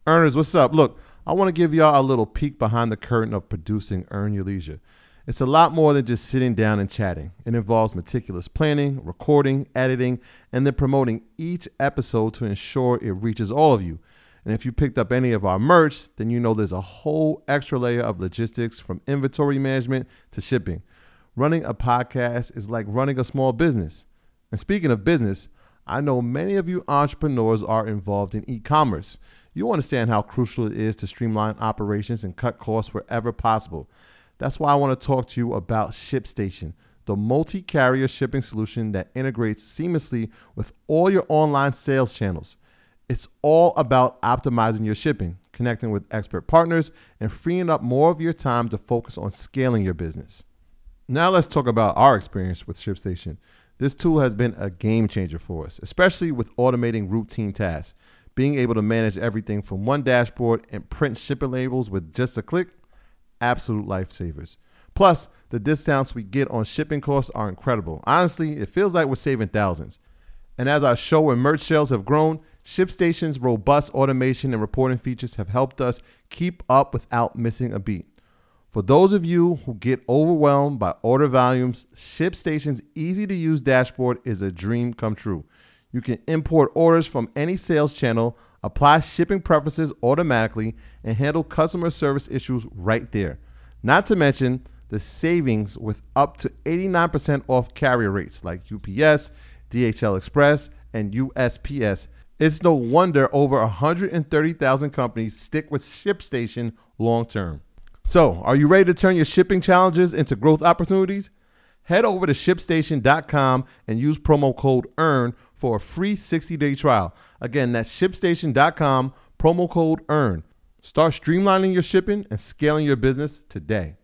Earners, what's up? Look, I want to give y'all a little peek behind the curtain of producing Earn Your Leisure. It's a lot more than just sitting down and chatting. It involves meticulous planning, recording, editing, and then promoting each episode to ensure it reaches all of you. And if you picked up any of our merch, then you know there's a whole extra layer of logistics from inventory management to shipping. Running a podcast is like running a small business. And speaking of business, I know many of you entrepreneurs are involved in e-commerce. You understand how crucial it is to streamline operations and cut costs wherever possible. That's why I want to talk to you about ShipStation, the multi-carrier shipping solution that integrates seamlessly with all your online sales channels. It's all about optimizing your shipping, connecting with expert partners, and freeing up more of your time to focus on scaling your business. Now let's talk about our experience with ShipStation. This tool has been a game changer for us, especially with automating routine tasks. Being able to manage everything from one dashboard and print shipping labels with just a click, absolute lifesavers. Plus, the discounts we get on shipping costs are incredible. Honestly, it feels like we're saving thousands. And as our show and merch sales have grown, ShipStation's robust automation and reporting features have helped us keep up without missing a beat. For those of you who get overwhelmed by order volumes, ShipStation's easy-to-use dashboard is a dream come true. You can import orders from any sales channel, apply shipping preferences automatically, and handle customer service issues right there. Not to mention the savings with up to 89% off carrier rates like UPS, DHL Express, and USPS. It's no wonder over 130,000 companies stick with ShipStation long term. So, are you ready to turn your shipping challenges into growth opportunities? Head over to ShipStation.com and use promo code EARN for a free 60-day trial. Again, that's ShipStation.com, promo code EARN. Start streamlining your shipping and scaling your business today.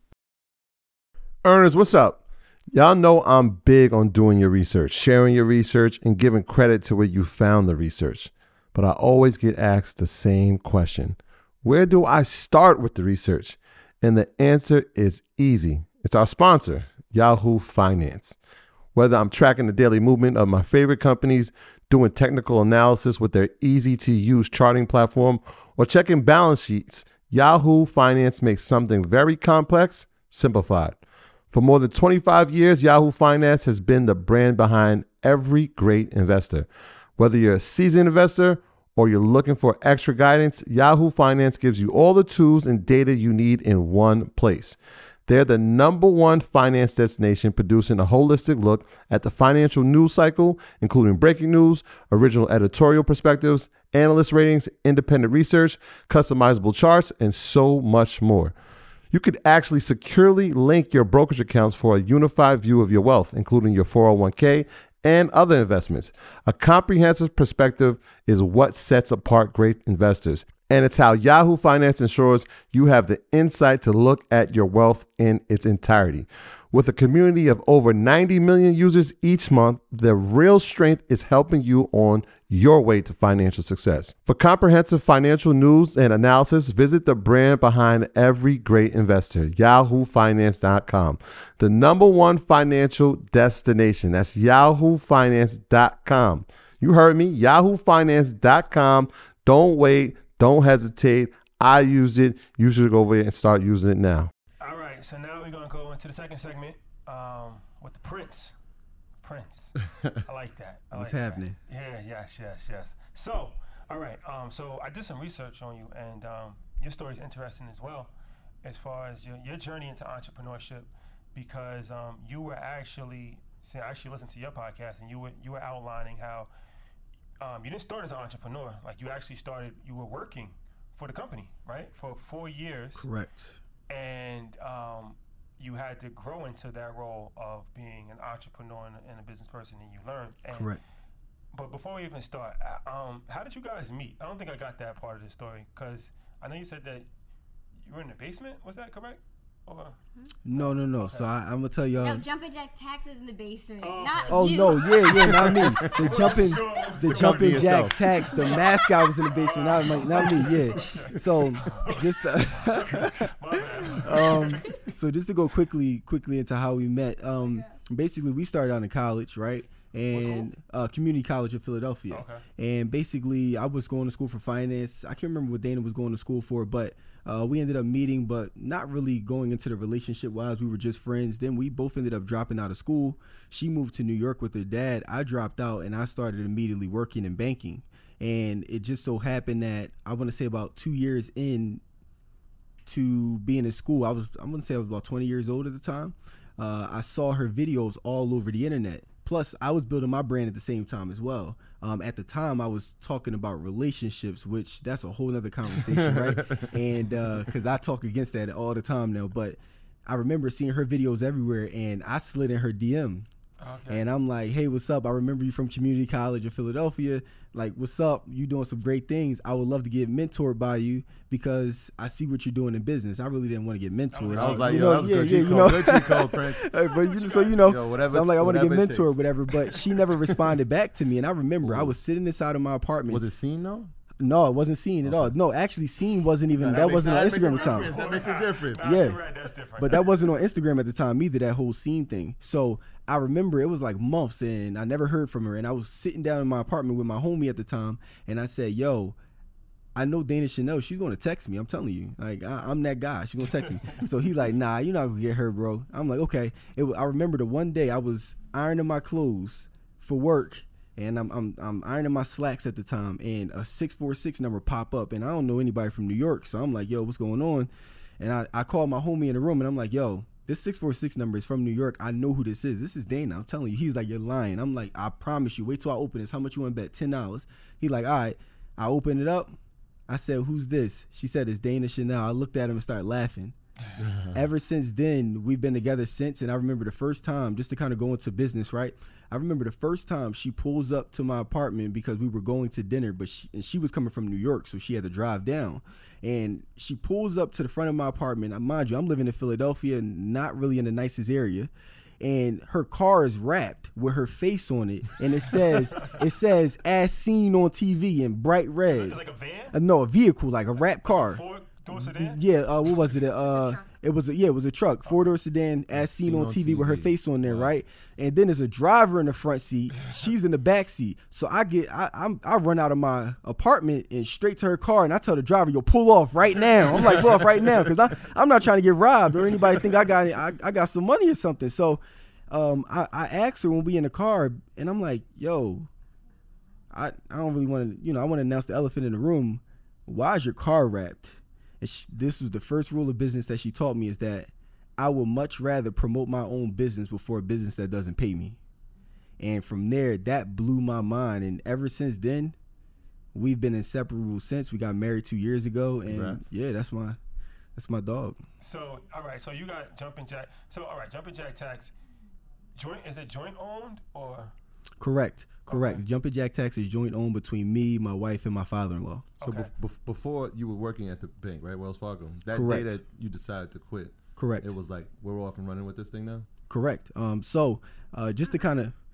Earners, what's up? Y'all know I'm big on doing your research, sharing your research, and giving credit to where you found the research. But I always get asked the same question. Where do I start with the research? And the answer is easy. It's our sponsor, Yahoo Finance. Whether I'm tracking the daily movement of my favorite companies, doing technical analysis with their easy-to-use charting platform, or checking balance sheets, Yahoo Finance makes something very complex simplified. For more than 25 years, Yahoo Finance has been the brand behind every great investor. Whether you're a seasoned investor or you're looking for extra guidance, Yahoo Finance gives you all the tools and data you need in one place. They're the #1 finance destination, producing a holistic look at the financial news cycle, including breaking news, original editorial perspectives, analyst ratings, independent research, customizable charts, and so much more. You could actually securely link your brokerage accounts for a unified view of your wealth, including your 401k and other investments. A comprehensive perspective is what sets apart great investors. And it's how Yahoo Finance ensures you have the insight to look at your wealth in its entirety. With a community of over 90 million users each month, the real strength is helping you on your way to financial success. For comprehensive financial news and analysis, visit the brand behind every great investor, yahoofinance.com. The #1 financial destination. That's yahoofinance.com. You heard me, yahoofinance.com. Don't wait. Don't hesitate. I use it. You should go over there and start using it now. All right, so now we're going to go into the second segment with the Prince. I like that. What's happening? Yeah, yes. So, all right, so I did some research on you, and your story is interesting as well as far as your journey into entrepreneurship, because you were I actually listened to your podcast, and you were outlining how you didn't start as an entrepreneur. Like, you actually you were working for the company, right? For 4 years. Correct. And you had to grow into that role of being an entrepreneur and a business person, and you learned. And, correct. But before we even start, how did you guys meet? I don't think I got that part of the story, because I know you said that you were in the basement. Was that correct? Or? No. Okay. So I'm gonna tell y'all. No, Jumpin' Jack Tax is in the basement, not oh you. no, yeah, not me. The Jumpin' Jack Tax, the mascot was in the basement, not me. Yeah. So just to go quickly into how we met. Basically, we started out in college, right? and community college in Philadelphia. Okay. And basically, I was going to school for finance. I can't remember what Dana was going to school for, but we ended up meeting, but not really going into the relationship wise. We were just friends. Then we both ended up dropping out of school. She moved to New York with her dad. I dropped out, and I started immediately working in banking. And it just so happened that I want to say about 2 years in to being in school, I'm going to say I was about 20 years old at the time. I saw her videos all over the internet. Plus, I was building my brand at the same time as well. At the time, I was talking about relationships, which that's a whole nother conversation, right? And because I talk against that all the time now. But I remember seeing her videos everywhere, and I slid in her DM. Okay. And I'm like, hey, what's up? I remember you from community college in Philadelphia. Like, what's up? You doing some great things. I would love to get mentored by you because I see what you're doing in business. I really didn't want to get mentored. I was like, yo, that was good cheat code. Good cheat code, Prince. So I'm like, I want to get mentored, whatever. But she never responded back to me. And I remember I was sitting inside of my apartment. Was it seen though? No, it wasn't seen at all. No, actually, seen wasn't even. That wasn't on Instagram at the time. That makes a difference. Yeah, that's different. But that wasn't on Instagram at the time either. That whole scene thing. So I remember it was like months, and I never heard from her. And I was sitting down in my apartment with my homie at the time, and I said, "Yo, I know Dana Chanel. She's gonna text me. I'm telling you, like I'm that guy. She's gonna text me." So he's like, "Nah, you're not gonna get her, bro." I'm like, "Okay." I remember the one day I was ironing my clothes for work. And I'm ironing my slacks at the time, and a 646 number pop up, and I don't know anybody from New York, so I'm like, yo, what's going on? And I called my homie in the room, and I'm like, yo, this 646 number is from New York. I know who this is. This is Dana. I'm telling you. He's like, you're lying. I'm like, I promise you. Wait till I open this. How much you want to bet? $10. He's like, all right. I opened it up. I said, who's this? She said, it's Dana Chanel. I looked at him and started laughing. Ever since then, we've been together since. And I remember the first time, just to kind of go into business, right? I remember the first time she pulls up to my apartment because we were going to dinner, but she was coming from New York, so she had to drive down. And she pulls up to the front of my apartment. Now, mind you, I'm living in Philadelphia, not really in the nicest area. And her car is wrapped with her face on it, and it says "as seen on TV" in bright red. Like a van? No, a vehicle, like a wrapped car. Four-door sedan? Yeah. What was it? It was a truck, 4-door sedan, as seen on TV with her face on there, right? And then there's a driver in the front seat. She's in the back seat. So I run out of my apartment and straight to her car, and I tell the driver, "Yo, pull off right now." I'm like, pull off right now, because I'm not trying to get robbed or anybody think I got some money or something. So I asked her when we in the car, and I'm like, yo, I don't really want to, I want to announce the elephant in the room. Why is your car wrapped? And this was the first rule of business that she taught me, is that I would much rather promote my own business before a business that doesn't pay me. And from there, that blew my mind. And ever since then, we've been inseparable since. We got married 2 years ago. And Congrats. Yeah, that's my dog. So, all right. So you got Jumpin' Jack. So, all right, Jumpin' Jack Tax. Is it joint owned or? Correct. Okay. Jumpin' Jack Tax is joint owned between me, my wife, and my father-in-law. So Okay. before you were working at the bank, right, Wells Fargo, that Correct. day that you decided to quit, Correct. it was like, we're off and running with this thing now? Correct. So just to kind of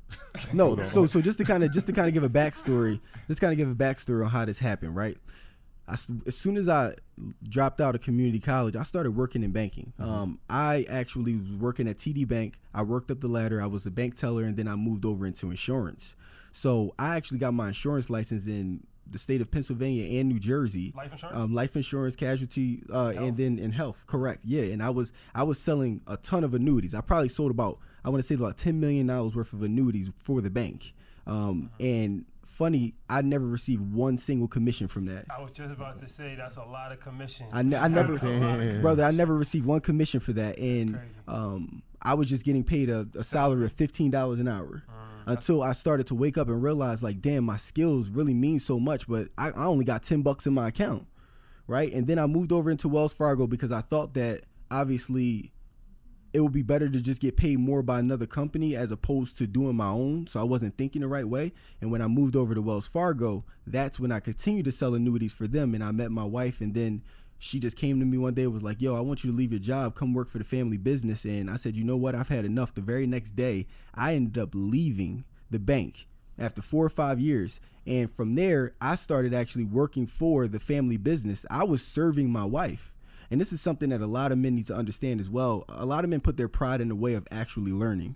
so just to kind of give a backstory on how this happened, right? As soon as I dropped out of community college, I started working in banking. I actually was working at TD Bank. I worked up the ladder. I was a bank teller, and then I moved over into insurance. So I actually got my insurance license in the state of Pennsylvania and New Jersey. Life insurance? Life insurance, casualty, and then in health. Correct. Yeah. And I was selling a ton of annuities. I probably sold about $10 million worth of annuities for the bank. And funny, I never received one single commission from that. I was just about to say that's a lot of commission. I never, brother, I never received one commission for that. And I was just getting paid a salary of $15 an hour. Until I started to wake up and realize, like, damn, my skills really mean so much, but I only got $10 in my account, right? And then I moved over into Wells Fargo because I thought that obviously it would be better to just get paid more by another company as opposed to doing my own. So I wasn't thinking the right way. And when I moved over to Wells Fargo, that's when I continued to sell annuities for them. And I met my wife, and then she just came to me one day and was like, yo, I want you to leave your job, come work for the family business. And I said, you know what? I've had enough. The very next day, I ended up leaving the bank after 4 or 5 years. And from there, I started actually working for the family business. I was serving my wife. And this is something that a lot of men need to understand as well. A lot of men put their pride in the way of actually learning.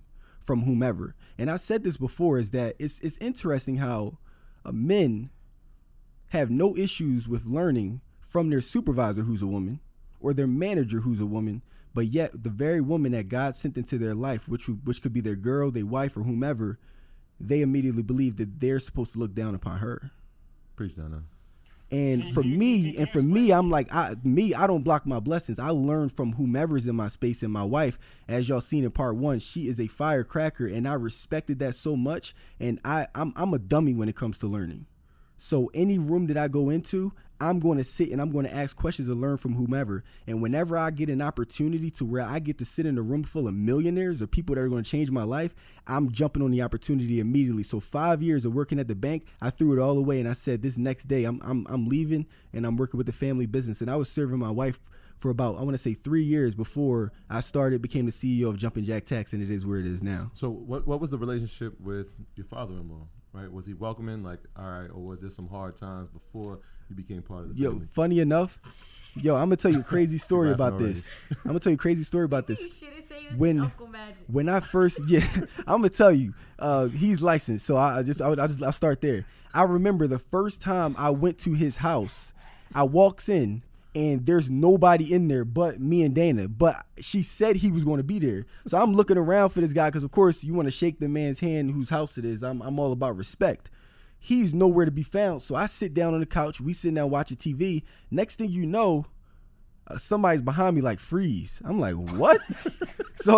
from whomever. And I said this before, is that it's interesting how men have no issues with learning from their supervisor who's a woman or their manager who's a woman, but yet the very woman that God sent into their life, which could be their girl, their wife, or whomever, they immediately believe that they're supposed to look down upon her. Preach down there. And for me, I'm like, I don't block my blessings. I learn from whomever's in my space. And my wife, as y'all seen in part 1, she is a firecracker, and I respected that so much. And I'm a dummy when it comes to learning. So any room that I go into, I'm going to sit and I'm going to ask questions and learn from whomever. And whenever I get an opportunity to where I get to sit in a room full of millionaires or people that are going to change my life, I'm jumping on the opportunity immediately. So 5 years of working at the bank, I threw it all away and I said, this next day I'm leaving and I'm working with the family business. And I was serving my wife for about, I want to say 3 years before I became the CEO of Jumpin' Jack Tax, and it is where it is now. So what was the relationship with your father-in-law? Right? Was he welcoming, like, all right, or was there some hard times before you became part of the family? Funny enough, I'm gonna tell you a crazy story about this. I'm gonna tell you a crazy story about this. You shouldn't say this is Uncle Magic. When I first, I'm gonna tell you, he's licensed, so I'll start there. I remember the first time I went to his house. I walks in, and there's nobody in there but me and Dana. But she said he was going to be there. So I'm looking around for this guy because, of course, you want to shake the man's hand whose house it is. I'm all about respect. He's nowhere to be found. So I sit down on the couch. We sitting down watching TV. Next thing you know, somebody's behind me like, freeze. I'm like, what? So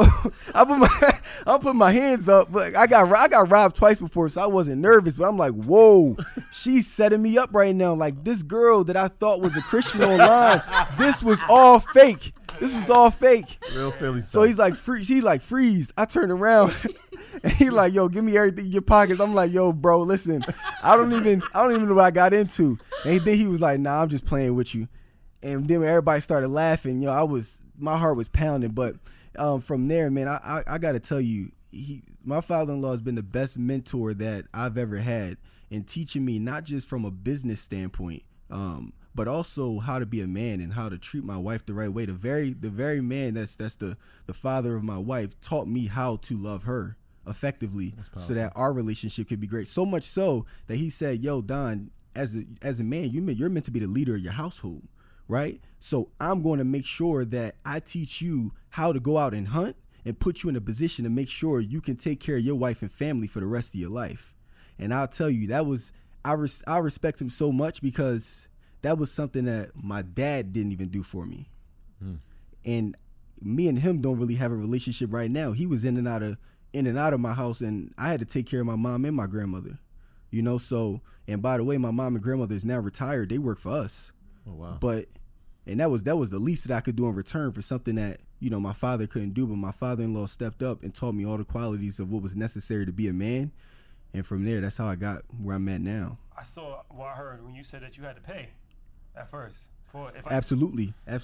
I put my hands up, but I got robbed twice before, so I wasn't nervous, but I'm like, whoa, she's setting me up right now. Like, this girl that I thought was a Christian online, this was all fake. Real Philly stuff. So he's like, freeze. I turn around and he like, yo, give me everything in your pockets. I'm like, yo, bro, listen, I don't even know what I got into. And then he was like, nah, I'm just playing with you. And then when everybody started laughing, my heart was pounding. But from there, man, I got to tell you, my father-in-law has been the best mentor that I've ever had in teaching me, not just from a business standpoint, but also how to be a man and how to treat my wife the right way. The very man that's the father of my wife taught me how to love her effectively so that our relationship could be great. So much so that he said, yo, Don, as a man, you're meant to be the leader of your household. Right? So I'm going to make sure that I teach you how to go out and hunt and put you in a position to make sure you can take care of your wife and family for the rest of your life. And I'll tell you, I respect him so much because that was something that my dad didn't even do for me. And me and him don't really have a relationship right now. He was in and out of my house, and I had to take care of my mom and my grandmother. So, and by the way, my mom and grandmother is now retired. They work for us. Oh, wow. And that was the least that I could do in return for something that, my father couldn't do. But my father-in-law stepped up and taught me all the qualities of what was necessary to be a man. And from there, that's how I got where I'm at now. I heard when you said that you had to pay at first. Absolutely. How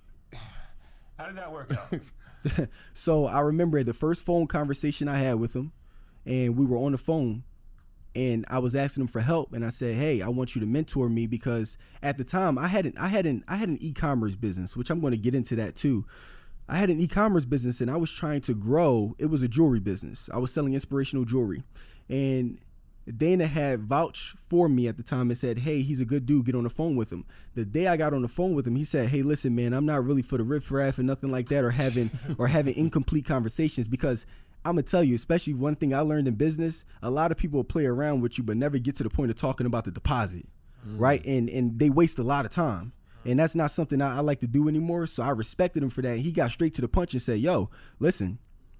did that work out? So I remember the first phone conversation I had with him, and we were on the phone. And I was asking him for help, and I said, "Hey, I want you to mentor me," because at the time I had an e-commerce business, which I'm going to get into that too. I had an e-commerce business, and I was trying to grow. It was a jewelry business. I was selling inspirational jewelry, and Dana had vouched for me at the time and said, "Hey, he's a good dude. Get on the phone with him." The day I got on the phone with him, he said, "Hey, listen, man, I'm not really for the riff-raff and nothing like that, or having incomplete conversations, because I'm going to tell you, especially one thing I learned in business, a lot of people will play around with you but never get to the point of talking about the deposit, right? And they waste a lot of time. And that's not something I like to do anymore. So I respected him for that. And he got straight to the punch and said, yo, listen,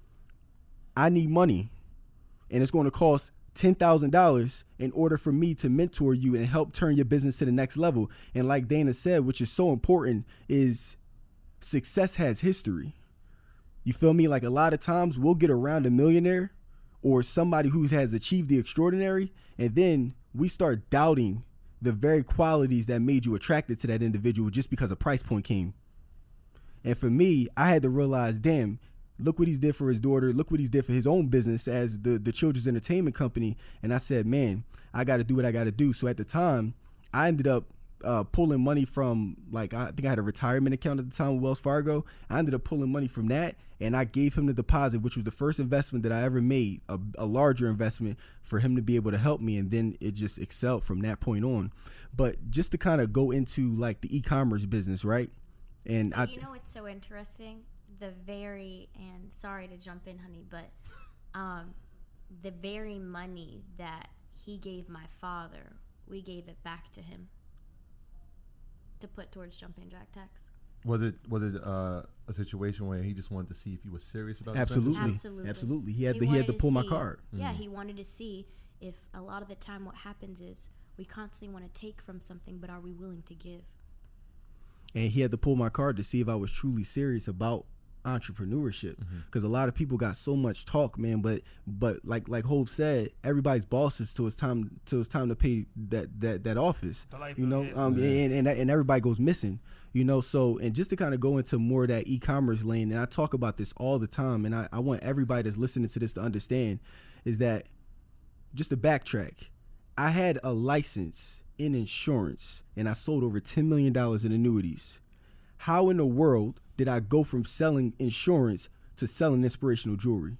I need money, and it's going to cost $10,000 in order for me to mentor you and help turn your business to the next level. And like Dana said, which is so important, is success has history. You feel me? Like, a lot of times we'll get around a millionaire or somebody who has achieved the extraordinary, and then we start doubting the very qualities that made you attracted to that individual just because a price point came. And for me, I had to realize, damn, look what he's did for his daughter. Look what he's did for his own business as the children's entertainment company. And I said, man, I got to do what I got to do. So at the time, I ended up pulling money from, like, I think I had a retirement account at the time with Wells Fargo. I ended up pulling money from that, and I gave him the deposit, which was the first investment that I ever made, a larger investment for him to be able to help me, and then it just excelled from that point on. But just to kind of go into like the e-commerce business, right? And you know what's so interesting? And sorry to jump in, honey, but the very money that he gave my father, we gave it back to him to put towards Jumping Jack Tax. Was it a situation where he just wanted to see if you were serious about Absolutely. He had to pull my card. Yeah, he wanted to see if a lot of the time what happens is we constantly want to take from something, but are we willing to give? And he had to pull my card to see if I was truly serious about entrepreneurship, because a lot of people got so much talk, man, but like Hov said, everybody's bosses till it's time to pay that office, you know, and everybody goes missing, you know. So, and just to kind of go into more of that e-commerce lane, and I talk about this all the time, and I want everybody that's listening to this to understand, is that, just to backtrack, I had a license in insurance and I sold over $10 million in annuities. How in the world did I go from selling insurance to selling inspirational jewelry?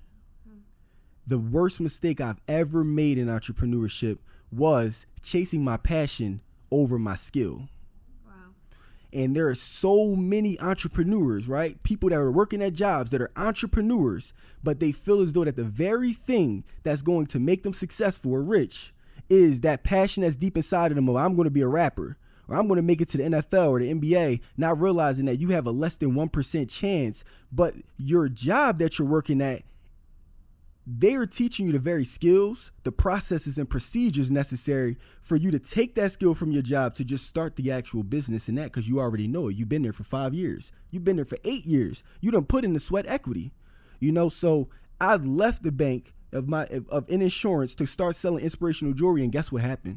The worst mistake I've ever made in entrepreneurship was chasing my passion over my skill. Wow. And there are so many entrepreneurs, right? People that are working at jobs that are entrepreneurs, but they feel as though that the very thing that's going to make them successful or rich is that passion that's deep inside of them. Of, I'm going to be a rapper, or I'm going to make it to the NFL or the NBA, not realizing that you have a less than 1% chance, but your job that you're working at, they are teaching you the very skills, the processes and procedures necessary for you to take that skill from your job to just start the actual business in that, because you already know it. You've been there for 5 years. You've been there for 8 years. You done put in the sweat equity, you know. So I left the bank of insurance to start selling inspirational jewelry, and guess what happened?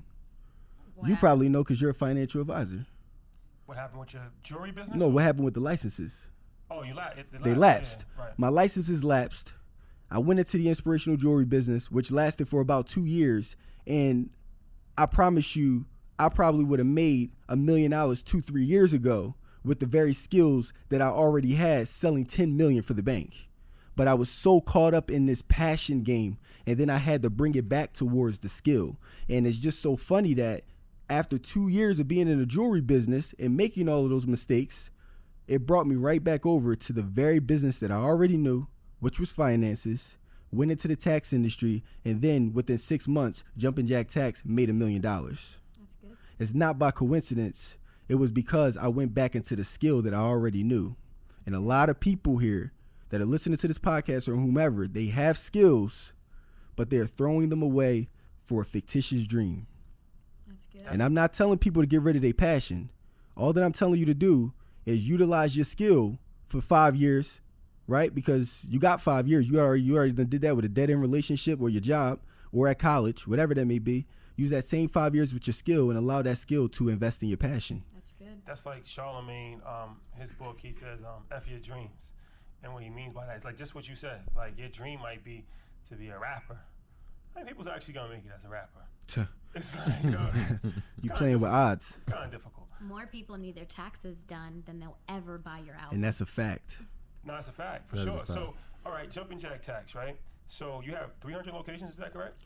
You probably know because you're a financial advisor. What happened with your jewelry business? No, what happened with the licenses? Oh, they lapsed. Yeah, right. My licenses lapsed. I went into the inspirational jewelry business, which lasted for about 2 years, and I promise you, I probably would have made $1 million 2-3 years ago with the very skills that I already had selling $10 million for the bank. But I was so caught up in this passion game, and then I had to bring it back towards the skill. And it's just so funny that after 2 years of being in the jewelry business and making all of those mistakes, it brought me right back over to the very business that I already knew, which was finances, went into the tax industry, and then within 6 months, Jumping Jack Tax made $1 million. That's good. It's not by coincidence. It was because I went back into the skill that I already knew. And a lot of people here that are listening to this podcast or whomever, they have skills, but they're throwing them away for a fictitious dream. That's good. And I'm not telling people to get rid of their passion. All that I'm telling you to do is utilize your skill for 5 years, right? Because you got 5 years. You already did that with a dead-end relationship or your job or at college, whatever that may be. Use that same 5 years with your skill and allow that skill to invest in your passion. That's good. That's like Charlemagne, his book, he says, F your dreams. And what he means by that is like just what you said. Like your dream might be to be a rapper. I think people's actually gonna make it as a rapper. It's like, you know, you playing with odds. It's kind of difficult. More people need their taxes done than they'll ever buy your album. And that's a fact. No, it's a fact for sure. So, all right, Jumping Jack Tax, right? So you have 300 locations. Is that correct?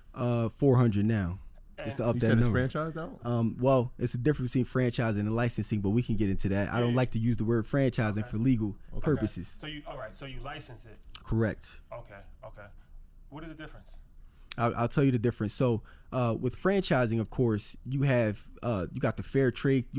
400 now. And to up You that said it's number. franchise now? Well, it's a difference between franchising and licensing, but we can get into that. I don't like to use the word franchising for legal purposes. So you license it. Correct. Okay. What is the difference? I'll tell you the difference. So with franchising, of course, you have you got the Fair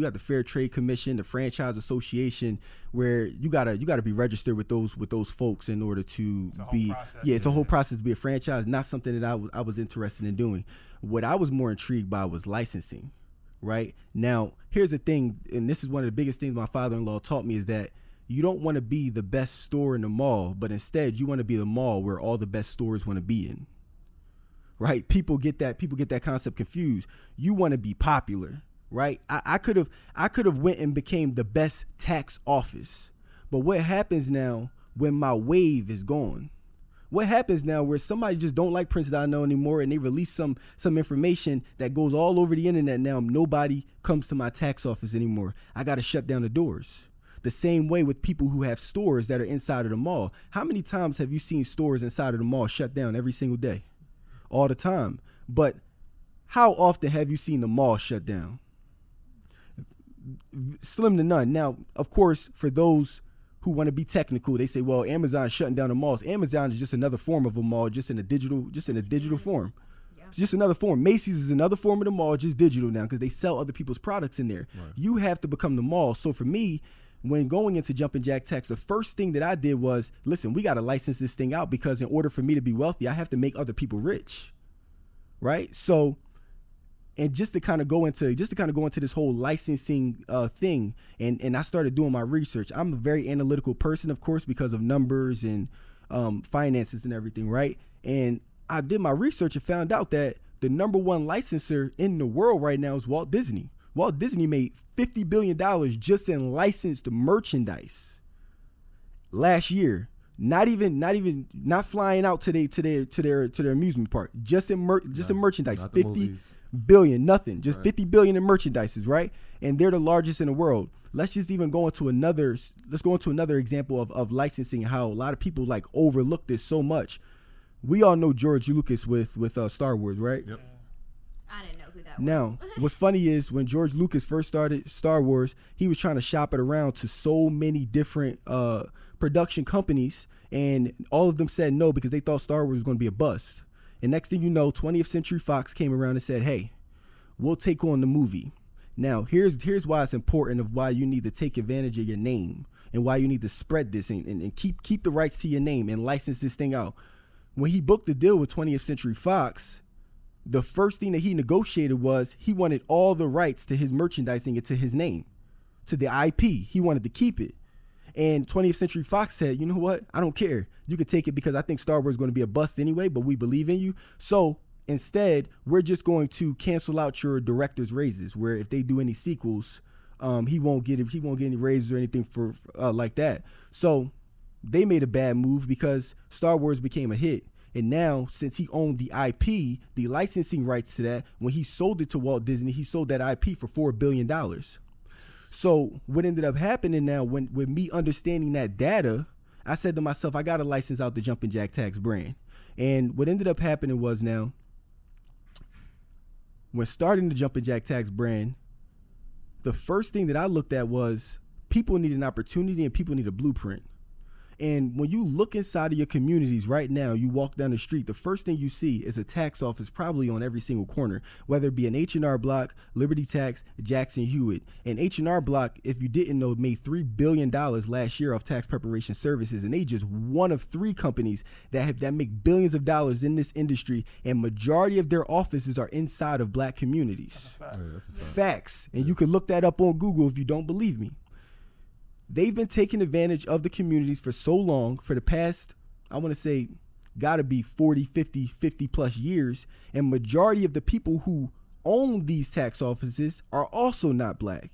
Trade Commission, the Franchise Association, where you gotta be registered with those folks in order to be. It's a whole process to be a franchise. Not something that I was interested in doing. What I was more intrigued by was licensing. Right now, here's the thing, and this is one of the biggest things my father-in-law taught me, is that you don't want to be the best store in the mall, but instead you want to be the mall where all the best stores want to be in. Right? People get that concept confused. You want to be popular, right? I could have went and became the best tax office. But what happens now when my wave is gone? what happens now where somebody just don't like Prince Donnell anymore and they release some information that goes all over the internet now, nobody comes to my tax office anymore. I got to shut down the doors. The same way with people who have stores that are inside of the mall. How many times have you seen stores inside of the mall shut down every single day? All the time. But how often have you seen the mall shut down? Slim to none. Now, of course, for those who want to be technical, they say, well, Amazon's shutting down the malls. Amazon is just another form of a mall, just in a digital form. Yeah. It's just another form. Macy's is another form of the mall, just digital now, because they sell other people's products in there. Right. You have to become the mall. So for me, when going into Jumpin' Jack Tax, the first thing that I did was, listen, we got to license this thing out, because in order for me to be wealthy, I have to make other people rich, right? So, and just to kind of go into this whole licensing thing, and I started doing my research. I'm a very analytical person, of course, because of numbers and finances and everything, right? And I did my research and found out that the number one licensor in the world right now is Walt Disney. Walt Disney made $50 billion just in licensed merchandise last year. Not flying out to their amusement park. Just in merchandise. 50 billion, nothing. Just right. 50 billion in merchandises, right? And they're the largest in the world. Let's just even go into another example of licensing, how a lot of people like overlook this so much. We all know George Lucas with Star Wars, right? Yep. I didn't know who that was. Now, what's funny is when George Lucas first started Star Wars, he was trying to shop it around to so many different production companies, and all of them said no because they thought Star Wars was going to be a bust. And next thing you know, 20th Century Fox came around and said, hey, we'll take on the movie. Now, here's why it's important, of why you need to take advantage of your name and why you need to spread this and keep the rights to your name and license this thing out. When he booked the deal with 20th Century Fox, the first thing that he negotiated was he wanted all the rights to his merchandising and to his name, to the IP. He wanted to keep it. And 20th Century Fox said, you know what? I don't care. You can take it because I think Star Wars is going to be a bust anyway, but we believe in you. So instead, we're just going to cancel out your director's raises, where if they do any sequels, he won't get any raises or anything for like that. So they made a bad move because Star Wars became a hit. And now, since he owned the IP, the licensing rights to that, when he sold it to Walt Disney, he sold that IP for $4 billion. So what ended up happening now, with me understanding that data, I said to myself, I got to license out the Jumpin' Jack Tax brand. And what ended up happening was, now, when starting the Jumpin' Jack Tax brand, the first thing that I looked at was people need an opportunity and people need a blueprint. And when you look inside of your communities right now, you walk down the street, the first thing you see is a tax office probably on every single corner, whether it be an H&R Block, Liberty Tax, Jackson Hewitt. And H&R Block, if you didn't know, made $3 billion last year off tax preparation services. And they just one of three companies that make billions of dollars in this industry. And majority of their offices are inside of black communities. That's a fact. Facts. And you can look that up on Google if you don't believe me. They've been taking advantage of the communities for so long, for the past, I want to say, got to be 40 plus years. And majority of the people who own these tax offices are also not black.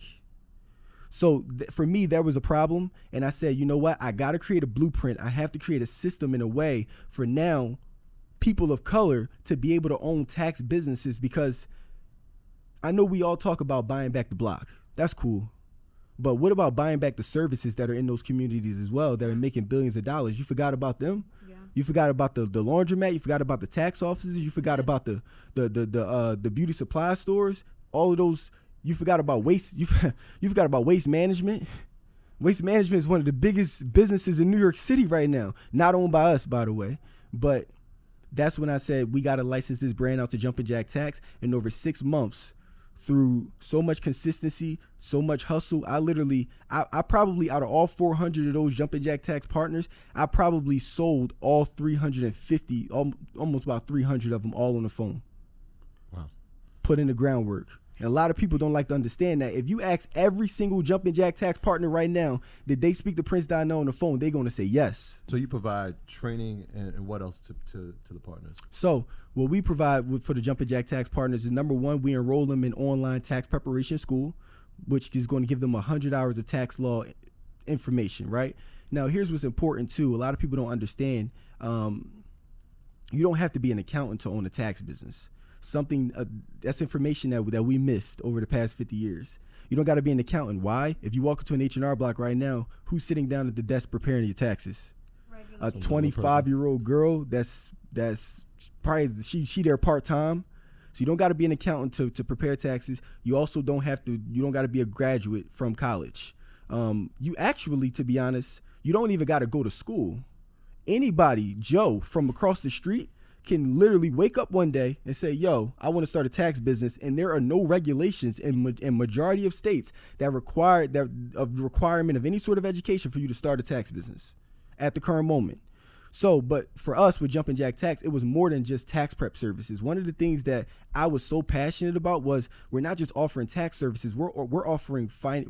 So for me, there was a problem. And I said, you know what? I got to create a blueprint. I have to create a system in a way for now people of color to be able to own tax businesses, because I know we all talk about buying back the block. That's cool. But what about buying back the services that are in those communities as well, that are making billions of dollars? You forgot about them? Yeah. You forgot about the laundromat. You forgot about the tax offices. You forgot about the beauty supply stores. All of those. You forgot about waste. You forgot about waste management. Waste management is one of the biggest businesses in New York City right now. Not owned by us, by the way. But that's when I said we got to license this brand out to Jumpin' Jack Tax. And over 6 months, through so much consistency, so much hustle, I probably, out of all 400 of those Jumpin' Jack Tax partners, I probably sold all 350, almost about 300 of them all on the phone. Wow. Put in the groundwork. And a lot of people don't like to understand that. If you ask every single Jumpin' Jack Tax partner right now, did they speak to Prince Donnell on the phone, they're going to say yes. So you provide training and what else to the partners? So what we provide for the Jumpin' Jack Tax partners is, number one, we enroll them in online tax preparation school, which is going to give them 100 hours of tax law information, right? Now, here's what's important, too. A lot of people don't understand. you don't have to be an accountant to own a tax business. Something that's information that we missed over the past 50 years. You don't got to be an accountant. Why? If you walk into an H&R Block right now, who's sitting down at the desk preparing your taxes? A 25-year-old girl that's probably she there part-time. So you don't got to be an accountant to prepare taxes. You also don't got to be a graduate from college. You actually, to be honest, you don't even got to go to school. Anybody, Joe from across the street, can literally wake up one day and say, yo, I want to start a tax business. And there are no regulations in majority of states that requirement of any sort of education for you to start a tax business at the current moment. So, but for us with Jumpin' Jack Tax, it was more than just tax prep services. One of the things that I was so passionate about was we're not just offering tax services. We're offering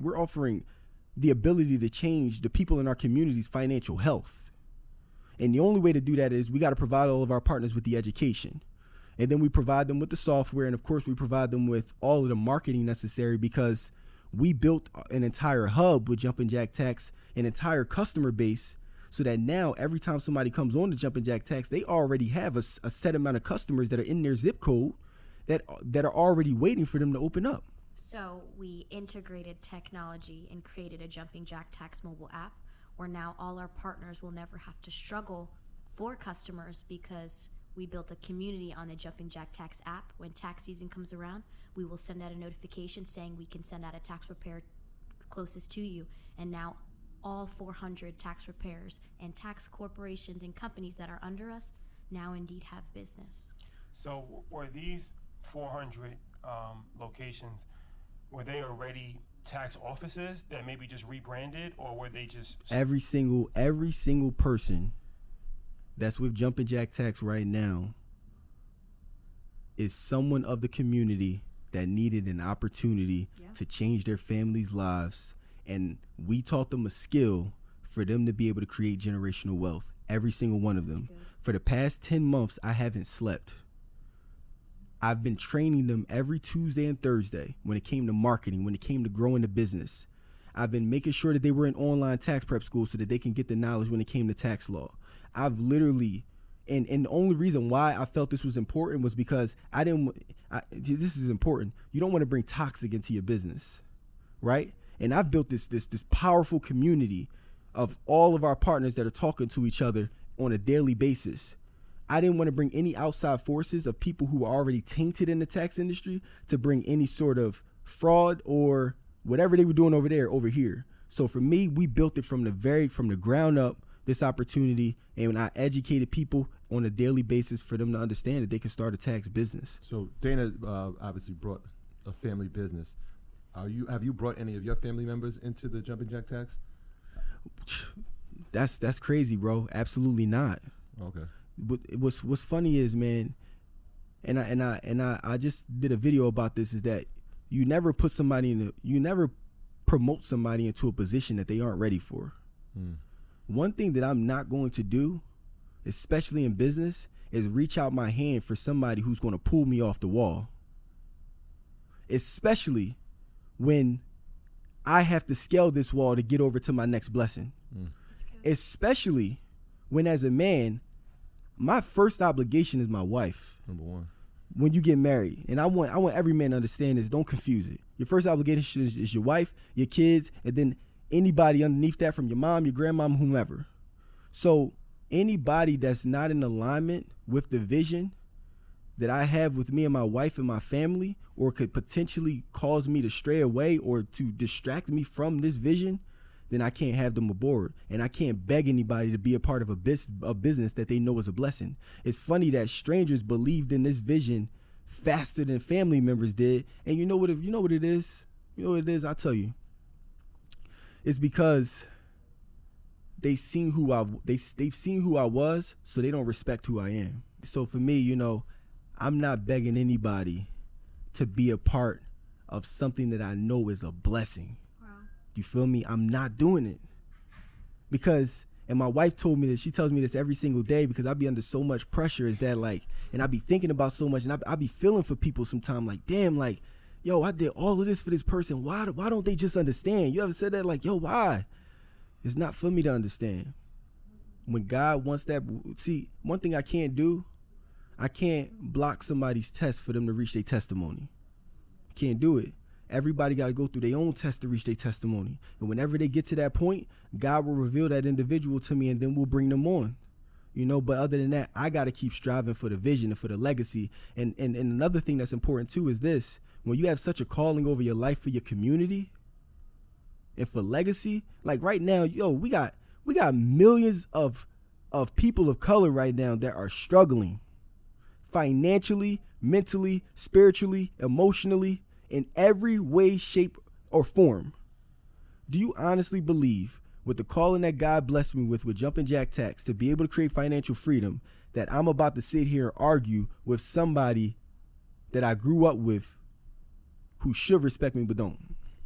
the ability to change the people in our community's financial health. And the only way to do that is we got to provide all of our partners with the education. And then we provide them with the software. And of course, we provide them with all of the marketing necessary, because we built an entire hub with Jumpin' Jack Tax, an entire customer base, so that now every time somebody comes on to Jumpin' Jack Tax, they already have a set amount of customers that are in their zip code that are already waiting for them to open up. So we integrated technology and created a Jumpin' Jack Tax mobile app, where now all our partners will never have to struggle for customers, because we built a community on the Jumpin' Jack Tax app. When tax season comes around, we will send out a notification saying we can send out a tax preparer closest to you. And now all 400 tax preparers and tax corporations and companies that are under us now indeed have business. So were these 400 locations, were they already tax offices that maybe just rebranded, or were they just every single person that's with Jumpin' Jack Tax right now is someone of the community that needed an opportunity to change their family's lives, and we taught them a skill for them to be able to create generational wealth. Every single one of them. For the past 10 months, I haven't slept. I've been training them every Tuesday and Thursday when it came to marketing, when it came to growing the business. I've been making sure that they were in online tax prep school so that they can get the knowledge when it came to tax law. I've literally, and the only reason why I felt this was important was because this is important. You don't want to bring toxic into your business, right? And I've built this powerful community of all of our partners that are talking to each other on a daily basis. I didn't want to bring any outside forces of people who are already tainted in the tax industry to bring any sort of fraud or whatever they were doing over there over here. So for me, we built it from the ground up, this opportunity, and I educated people on a daily basis for them to understand that they can start a tax business. So Dana obviously brought a family business. Have you brought any of your family members into the Jumpin' Jack Tax? That's crazy, bro. Absolutely not. Okay. But what's funny is, man, and I just did a video about this, is that you never promote somebody into a position that they aren't ready for. One thing that I'm not going to do, especially in business, is reach out my hand for somebody who's going to pull me off the wall. Especially when I have to scale this wall to get over to my next blessing. Especially when, as a man, my first obligation is my wife. Number one. When you get married, and I want every man to understand this. Don't confuse it. Your first obligation is your wife, your kids, and then anybody underneath that, from your mom, your grandmom, whomever. So anybody that's not in alignment with the vision that I have with me and my wife and my family, or could potentially cause me to stray away or to distract me from this vision, then I can't have them aboard. And I can't beg anybody to be a part of a business that they know is a blessing. It's funny that strangers believed in this vision faster than family members did. And you know what it is? You know what it is? I'll tell you. It's because they've seen who I was, so they don't respect who I am. So for me, I'm not begging anybody to be a part of something that I know is a blessing. You feel me? I'm not doing it. Because, and my wife told me this, she tells me this every single day, because I be under so much pressure, is that and I be thinking about so much, and I be feeling for people sometimes, damn, yo, I did all of this for this person. Why don't they just understand? You ever said that? Yo, why? It's not for me to understand. When God wants that, see, one thing I can't do I can't block somebody's test for them to reach their testimony. Can't do it. Everybody got to go through their own test to reach their testimony. And whenever they get to that point, God will reveal that individual to me, and then we'll bring them on. But other than that, I got to keep striving for the vision and for the legacy. And another thing that's important too is this: when you have such a calling over your life for your community and for legacy, like right now, we got millions of people of color right now that are struggling financially, mentally, spiritually, emotionally, in every way, shape, or form. Do you honestly believe, with the calling that God blessed me with Jumpin' Jack Tax, to be able to create financial freedom, that I'm about to sit here and argue with somebody that I grew up with who should respect me but don't?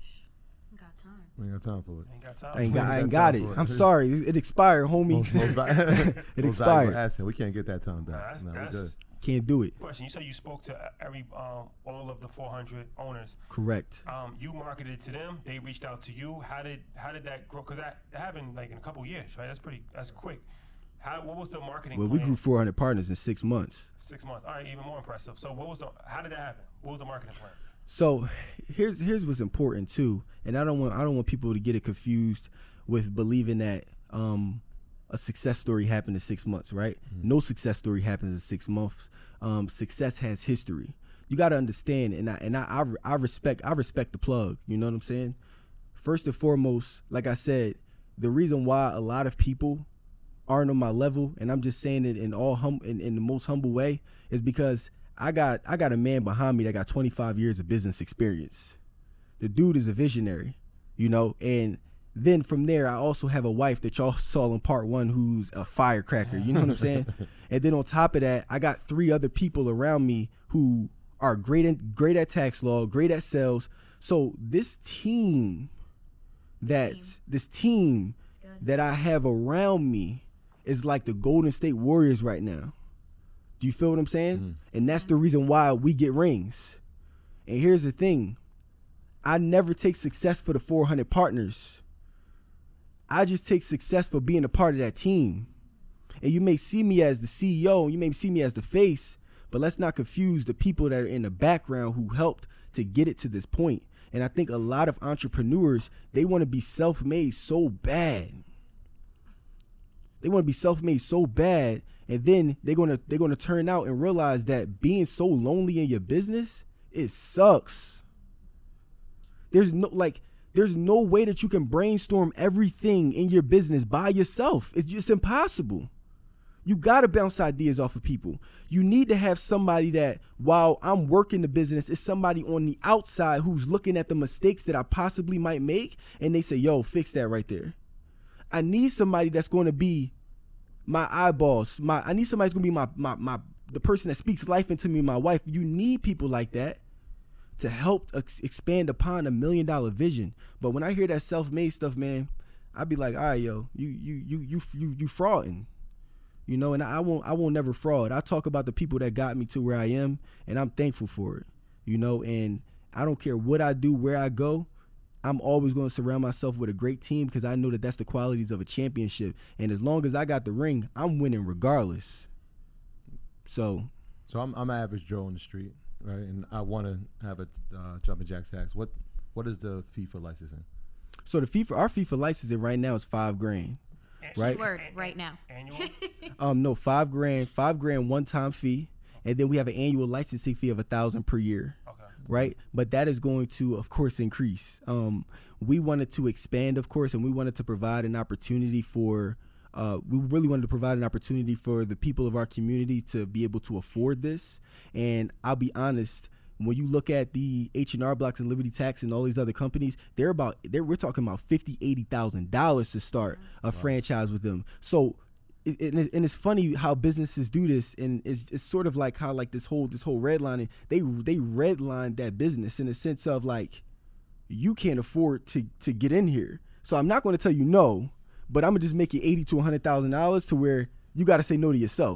Got time. We ain't got time for it. I ain't got it. I'm sorry. It expired, homie. It expired. We can't get that time back. No, we good. Can't do it. Question: you said you spoke to all of the 400 owners. Correct. You marketed to them. They reached out to you. How did that grow? Because that happened like in a couple years, right? That's quick. What was the marketing Well, plan? we grew 400 partners in 6 months. 6 months. All right, even more impressive. So how did that happen? What was the marketing plan? So here's what's important too, and I don't want people to get it confused with believing that a success story happened in 6 months, right? Mm-hmm. No success story happens in 6 months. Success has history. You got to understand, and I respect the plug. You know what I'm saying? First and foremost, like I said, the reason why a lot of people aren't on my level, and I'm just saying it in the most humble way, is because I got a man behind me that got 25 years of business experience. The dude is a visionary, and then from there, I also have a wife that y'all saw in part 1 who's a firecracker. You know what I'm saying? And then on top of that, I got 3 other people around me who are great at tax law, great at sales. So this team that I have around me is like the Golden State Warriors right now. Do you feel what I'm saying? Mm. And that's the reason why we get rings. And here's the thing. I never take success for the 400 partners. I just take success for being a part of that team. And you may see me as the CEO, you may see me as the face, but let's not confuse the people that are in the background who helped to get it to this point. And I think a lot of entrepreneurs, they want to be self-made so bad. And then they're gonna turn out and realize that being so lonely in your business, it sucks. There's no way that you can brainstorm everything in your business by yourself. It's just impossible. You got to bounce ideas off of people. You need to have somebody that, while I'm working the business, is somebody on the outside who's looking at the mistakes that I possibly might make, and they say, yo, fix that right there. I need somebody that's going to be my eyeballs. I need somebody that's going to be the person that speaks life into me, my wife. You need people like that to help expand upon $1 million vision. But when I hear that self-made stuff, man, I'd be like, all right, yo, you frauding, and I won't never fraud. I talk about the people that got me to where I am, and I'm thankful for it, and I don't care what I do, where I go, I'm always going to surround myself with a great team, because I know that that's the qualities of a championship. And as long as I got the ring, I'm winning regardless. So I'm an average Joe on the street. Right, and I want to have a Jumpin' Jack Tax. What is the fee for licensing? So our fee for licensing right now is $5,000. Right. Word right now. Annual? No, $5,000 one-time fee, and then we have an annual licensing fee of $1,000 per year. Okay. Right, but that is going to, of course, increase. We wanted to expand, of course, and we wanted to provide an opportunity for. We really wanted to provide an opportunity for the people of our community to be able to afford this. And I'll be honest, when you look at the H&R Blocks and Liberty Tax and all these other companies, we're talking about $50,000, $80,000 to start a franchise with them. So, and it's funny how businesses do this, and it's sort of like how like this whole redlining, they redlined that business in the sense of like, you can't afford to get in here. So I'm not going to tell you no, but I'm gonna just make it $80,000 to $100,000 to where you got to say no to yourself. But that's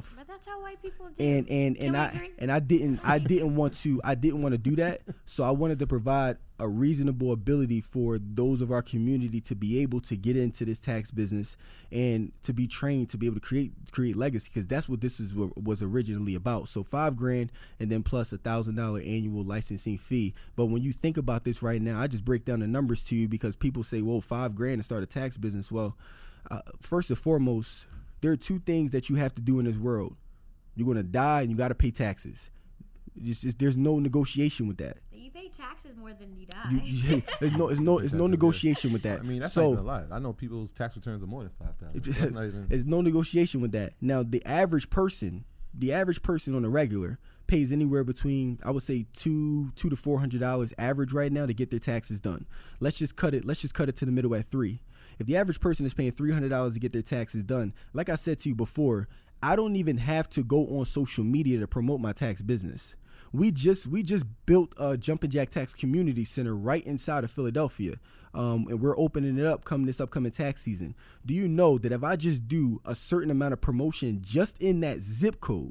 That's how white people do. And Can we agree? I didn't want to do that. So I wanted to provide a reasonable ability for those of our community to be able to get into this tax business and to be trained to be able to create legacy, because that's what this was originally about. So $5,000 and then plus $1,000 annual licensing fee. But when you think about this right now, I just break down the numbers to you because people say, well, $5,000 to start a tax business. Well, first and foremost, there are two things that you have to do in this world. You're going to die and you got to pay taxes. There's no negotiation with that. You pay taxes more than you die. There's no negotiation with that. I mean, that's so, not even a lie. I know people's tax returns are more than $5,000. There's no negotiation with that. Now, the average person on the regular pays anywhere between, I would say, $200 to $400 average right now to get their taxes done. Let's just cut it to the middle at $300. If the average person is paying $300 to get their taxes done, like I said to you before, I don't even have to go on social media to promote my tax business. We just built a Jumpin' Jack Tax Community Center right inside of Philadelphia, and we're opening it up this upcoming tax season. Do you know that if I just do a certain amount of promotion just in that zip code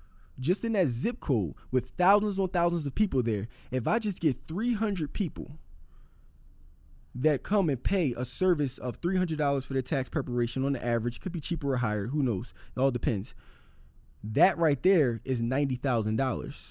with thousands on thousands of people there, if I just get 300 people that come and pay a service of $300 for their tax preparation on the average, could be cheaper or higher, who knows, it all depends. That right there is $90,000.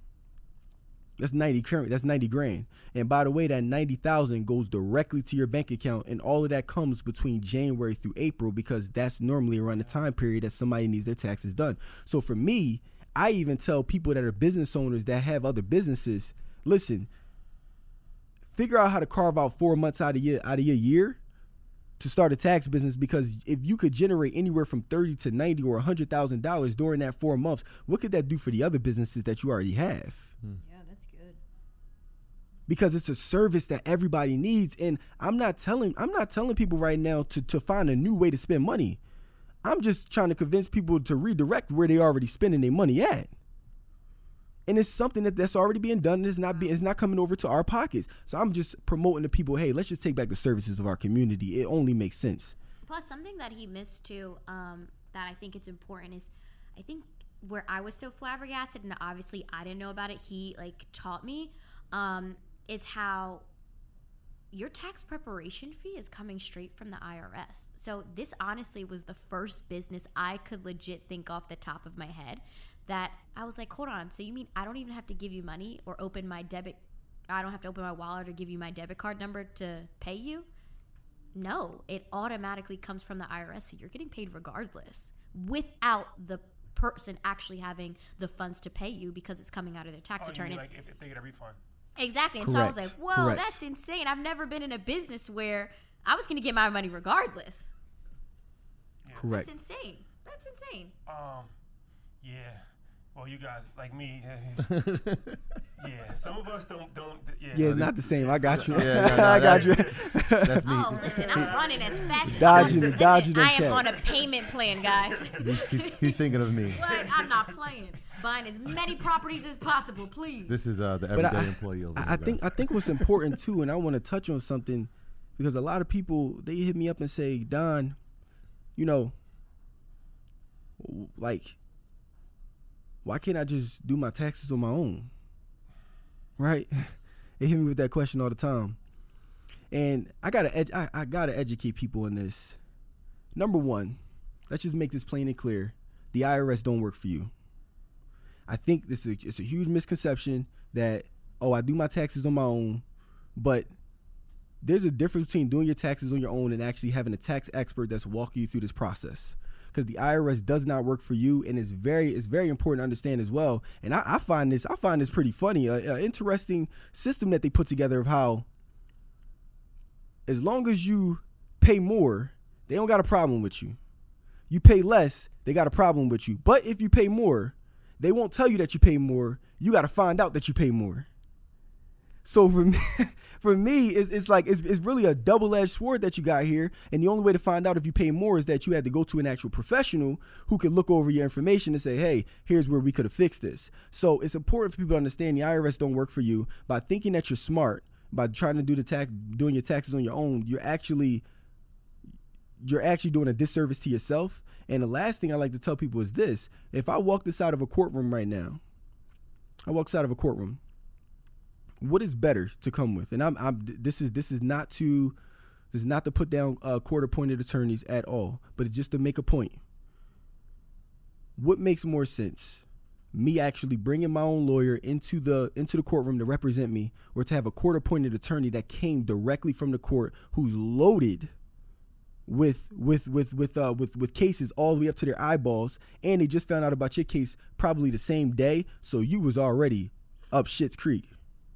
That's $90,000. And by the way, that $90,000 goes directly to your bank account, and all of that comes between January through April, because that's normally around the time period that somebody needs their taxes done. So for me, I even tell people that are business owners that have other businesses, listen, figure out how to carve out 4 months out of your year to start a tax business, because if you could generate anywhere from $30,000 to $90,000 or $100,000 during that 4 months, what could that do for the other businesses that you already have? Yeah, that's good. Because it's a service that everybody needs, and I'm not telling people right now to find a new way to spend money. I'm just trying to convince people to redirect where they already spending their money at. And it's something that's already being done, and it's not coming over to our pockets. So I'm just promoting to people, hey, let's just take back the services of our community. It only makes sense. Plus, something that he missed too, that I think it's important is, I think where I was so flabbergasted, and obviously I didn't know about it, he taught me, is how your tax preparation fee is coming straight from the IRS. So this honestly was the first business I could legit think off the top of my head that I was like, hold on, so you mean I don't even have to give you money or I don't have to open my wallet or give you my debit card number to pay you? No, it automatically comes from the IRS, so you're getting paid regardless without the person actually having the funds to pay you, because it's coming out of their tax return. You mean if they get a refund? Exactly. And Correct. So I was like, whoa, that's insane. I've never been in a business where I was going to get my money regardless. Yeah. Correct. That's insane. Yeah. Well, you guys, like me, yeah. Some of us don't. Yeah, not the same. I got you. I got you. That's me. Oh, listen, I'm running as fast as Dodging Listen, I them am on a cats. payment plan, guys. He's thinking of me. What? I'm not playing. Buying as many properties as possible, please. This is the everyday employee over I here, guys. think what's important too, and I want to touch on something, because a lot of people, they hit me up and say, Don, why can't I just do my taxes on my own? Right? They hit me with that question all the time. And I gotta educate people on this. Number one, let's just make this plain and clear. The IRS don't work for you. I think it's a huge misconception that, I do my taxes on my own, but there's a difference between doing your taxes on your own and actually having a tax expert that's walking you through this process. Because the IRS does not work for you, and it's very important to understand as well. And I find this pretty funny, an interesting system that they put together of how, as long as you pay more, they don't got a problem with you. You pay less, they got a problem with you. But if you pay more, they won't tell you that you pay more. You got to find out that you pay more. So for me, it's really a double-edged sword that you got here. And the only way to find out if you pay more is that you had to go to an actual professional who could look over your information and say, hey, here's where we could have fixed this. So it's important for people to understand the IRS don't work for you. By thinking that you're smart, by trying to doing your taxes on your own, you're actually doing a disservice to yourself. And the last thing I like to tell people is this: if I walk this out of a courtroom right now, what is better to come with? And this is not to put down court-appointed attorneys at all, but it's just to make a point. What makes more sense? Me actually bringing my own lawyer into the courtroom to represent me, or to have a court-appointed attorney that came directly from the court, who's loaded with cases all the way up to their eyeballs, and they just found out about your case probably the same day, so you was already up shit's creek.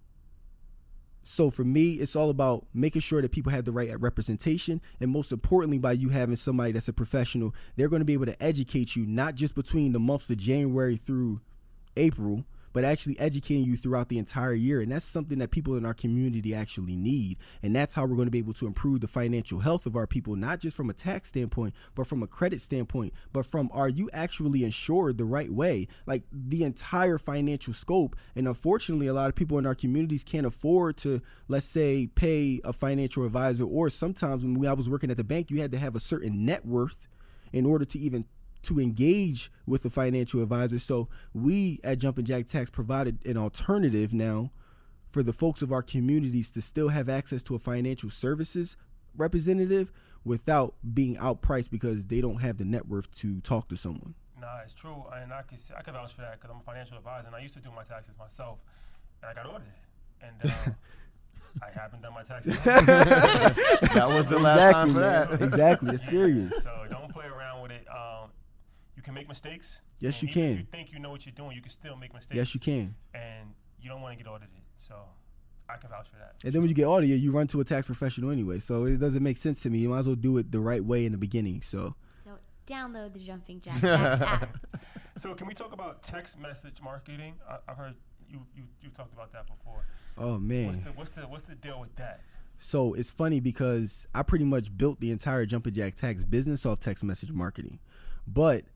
So for me, it's all about making sure that people have the right representation, and most importantly, by you having somebody that's a professional, they're going to be able to educate you, not just between the months of January through April, but actually educating you throughout the entire year. And that's something that people in our community actually need. And that's how we're going to be able to improve the financial health of our people, not just from a tax standpoint, but from a credit standpoint, but from, are you actually insured the right way? Like the entire financial scope. And unfortunately, a lot of people in our communities can't afford to, let's say, pay a financial advisor, or sometimes when I was working at the bank, you had to have a certain net worth in order to even to engage with a financial advisor. So we at Jumpin' Jack Tax provided an alternative now for the folks of our communities to still have access to a financial services representative without being outpriced because they don't have the net worth to talk to someone. Nah, it's true, and I could vouch for that because I'm a financial advisor, and I used to do my taxes myself, and I got audited, and I haven't done my taxes. That was the last time for that. Exactly, it's serious. So don't play around with it. You can make mistakes. Yes, you even can. If you think you know what you're doing, you can still make mistakes. Yes, you can. And you don't want to get audited. So I can vouch for that. And then when you get audited, you run to a tax professional anyway. So it doesn't make sense to me. You might as well do it the right way in the beginning. So download the Jumpin' Jack Tax app. So can we talk about text message marketing? I've heard you talked about that before. Oh man, what's the deal with that? So it's funny because I pretty much built the entire Jumpin' Jack Tax business off text message marketing, but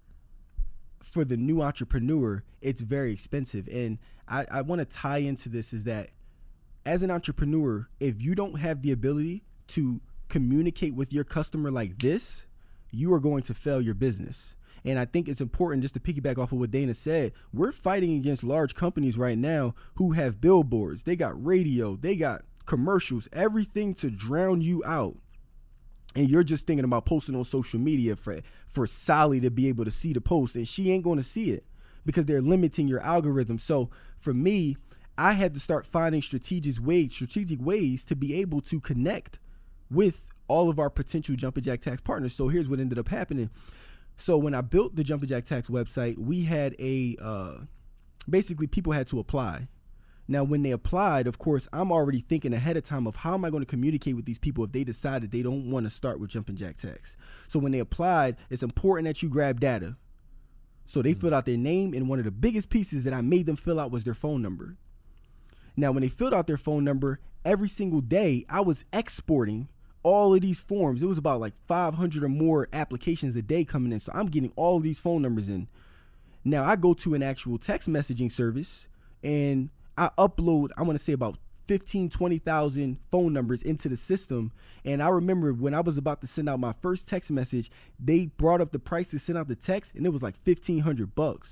for the new entrepreneur, it's very expensive. And I want to tie into this is that as an entrepreneur, if you don't have the ability to communicate with your customer like this, you are going to fail your business. And I think it's important, just to piggyback off of what Dana said, we're fighting against large companies right now who have billboards, they got radio, they got commercials, everything to drown you out. And you're just thinking about posting on social media for Sally to be able to see the post, and she ain't going to see it because they're limiting your algorithm. So for me, I had to start finding strategic ways to be able to connect with all of our potential Jumpin' Jack Tax partners. So here's what ended up happening. So when I built the Jumpin' Jack Tax website, we had basically people had to apply. Now, when they applied, of course, I'm already thinking ahead of time of how am I going to communicate with these people if they decided they don't want to start with Jumpin' Jack Tax. So when they applied, it's important that you grab data. So they filled out their name, and one of the biggest pieces that I made them fill out was their phone number. Now, when they filled out their phone number, every single day I was exporting all of these forms. It was about like 500 or more applications a day coming in. So I'm getting all of these phone numbers in. Now I go to an actual text messaging service and I upload, I want to say about 15, 20,000 phone numbers into the system. And I remember when I was about to send out my first text message, they brought up the price to send out the text, and it was like $1,500.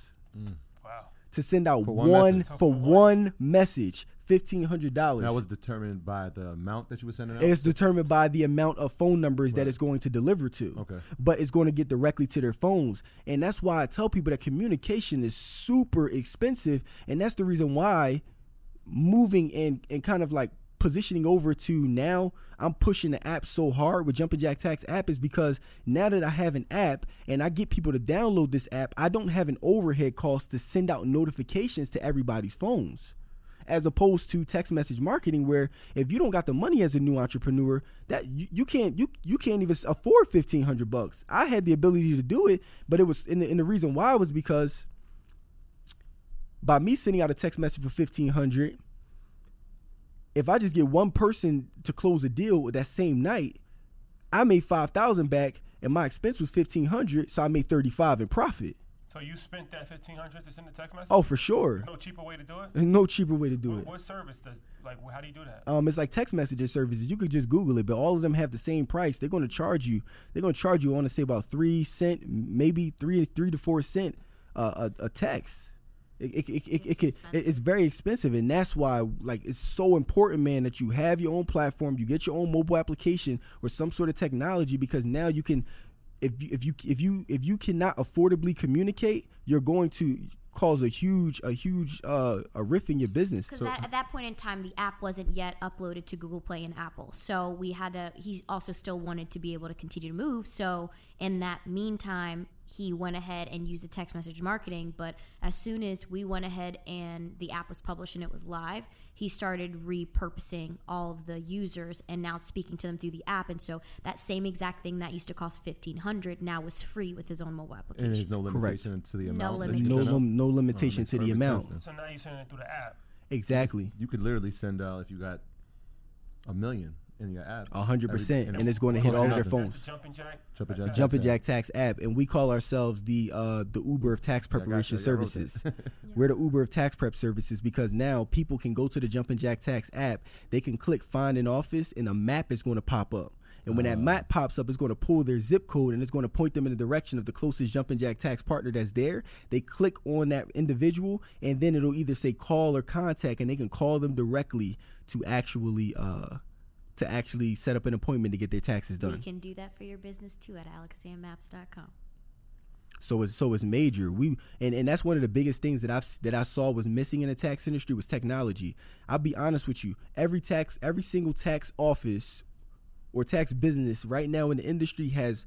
Wow. To send out For one message, $1,500. That was determined by the amount that you were sending out? It's determined by the amount of phone numbers that it's going to deliver to. Okay. But it's going to get directly to their phones. And that's why I tell people that communication is super expensive. And that's the reason why moving and kind of like positioning over to now, I'm pushing the app so hard with Jumpin' Jack Tax app is because now that I have an app and I get people to download this app, I don't have an overhead cost to send out notifications to everybody's phones. As opposed to text message marketing, where if you don't got the money as a new entrepreneur, that you can't even afford $1,500. I had the ability to do it, but it was and the reason why was because by me sending out a text message for $1,500, if I just get one person to close a deal that same night, I made $5,000 back, and my expense was $1,500, so I made $35 in profit. So you spent that $1,500 to send a text message? Oh, for sure. No cheaper way to do it? There's no cheaper way to do it. What service does, like, how do you do that? It's like text messaging services. You could just Google it, but all of them have the same price. They're going to charge you. I want to say about 3 cents, maybe 3 to 4 cents a text. It's very expensive, and that's why, like, it's so important, man, that you have your own platform, you get your own mobile application or some sort of technology, because now you can, if you cannot affordably communicate, you're going to cause a huge rift in your business. Because at that point in time, the app wasn't yet uploaded to Google Play and Apple, so he also still wanted to be able to continue to move. So in that meantime, he went ahead and used the text message marketing. But as soon as we went ahead and the app was published and it was live, he started repurposing all of the users and now speaking to them through the app. And so that same exact thing that used to cost $1,500 now was free with his own mobile application. And there's no limitation to the amount. No limitation to the amount. So now you're sending it through the app. Exactly. You could literally send out, if you got 1 million in your app, 100%, and it's going to hit all of their phones. Jumpin' Jack Tax app, and we call ourselves the Uber of tax preparation services. We're the Uber of tax prep services, because now people can go to the Jumpin' Jack Tax app. They can click find an office, and a map is going to pop up. And when that map pops up, it's going to pull their zip code, and it's going to point them in the direction of the closest Jumpin' Jack Tax partner that's there. They click on that individual, and then it'll either say call or contact, and they can call them directly to actually set up an appointment to get their taxes done. You can do that for your business too at alexandmaps.com. So it's major. And that's one of the biggest things that I saw was missing in the tax industry was technology. I'll be honest with you. Every single tax office or tax business right now in the industry has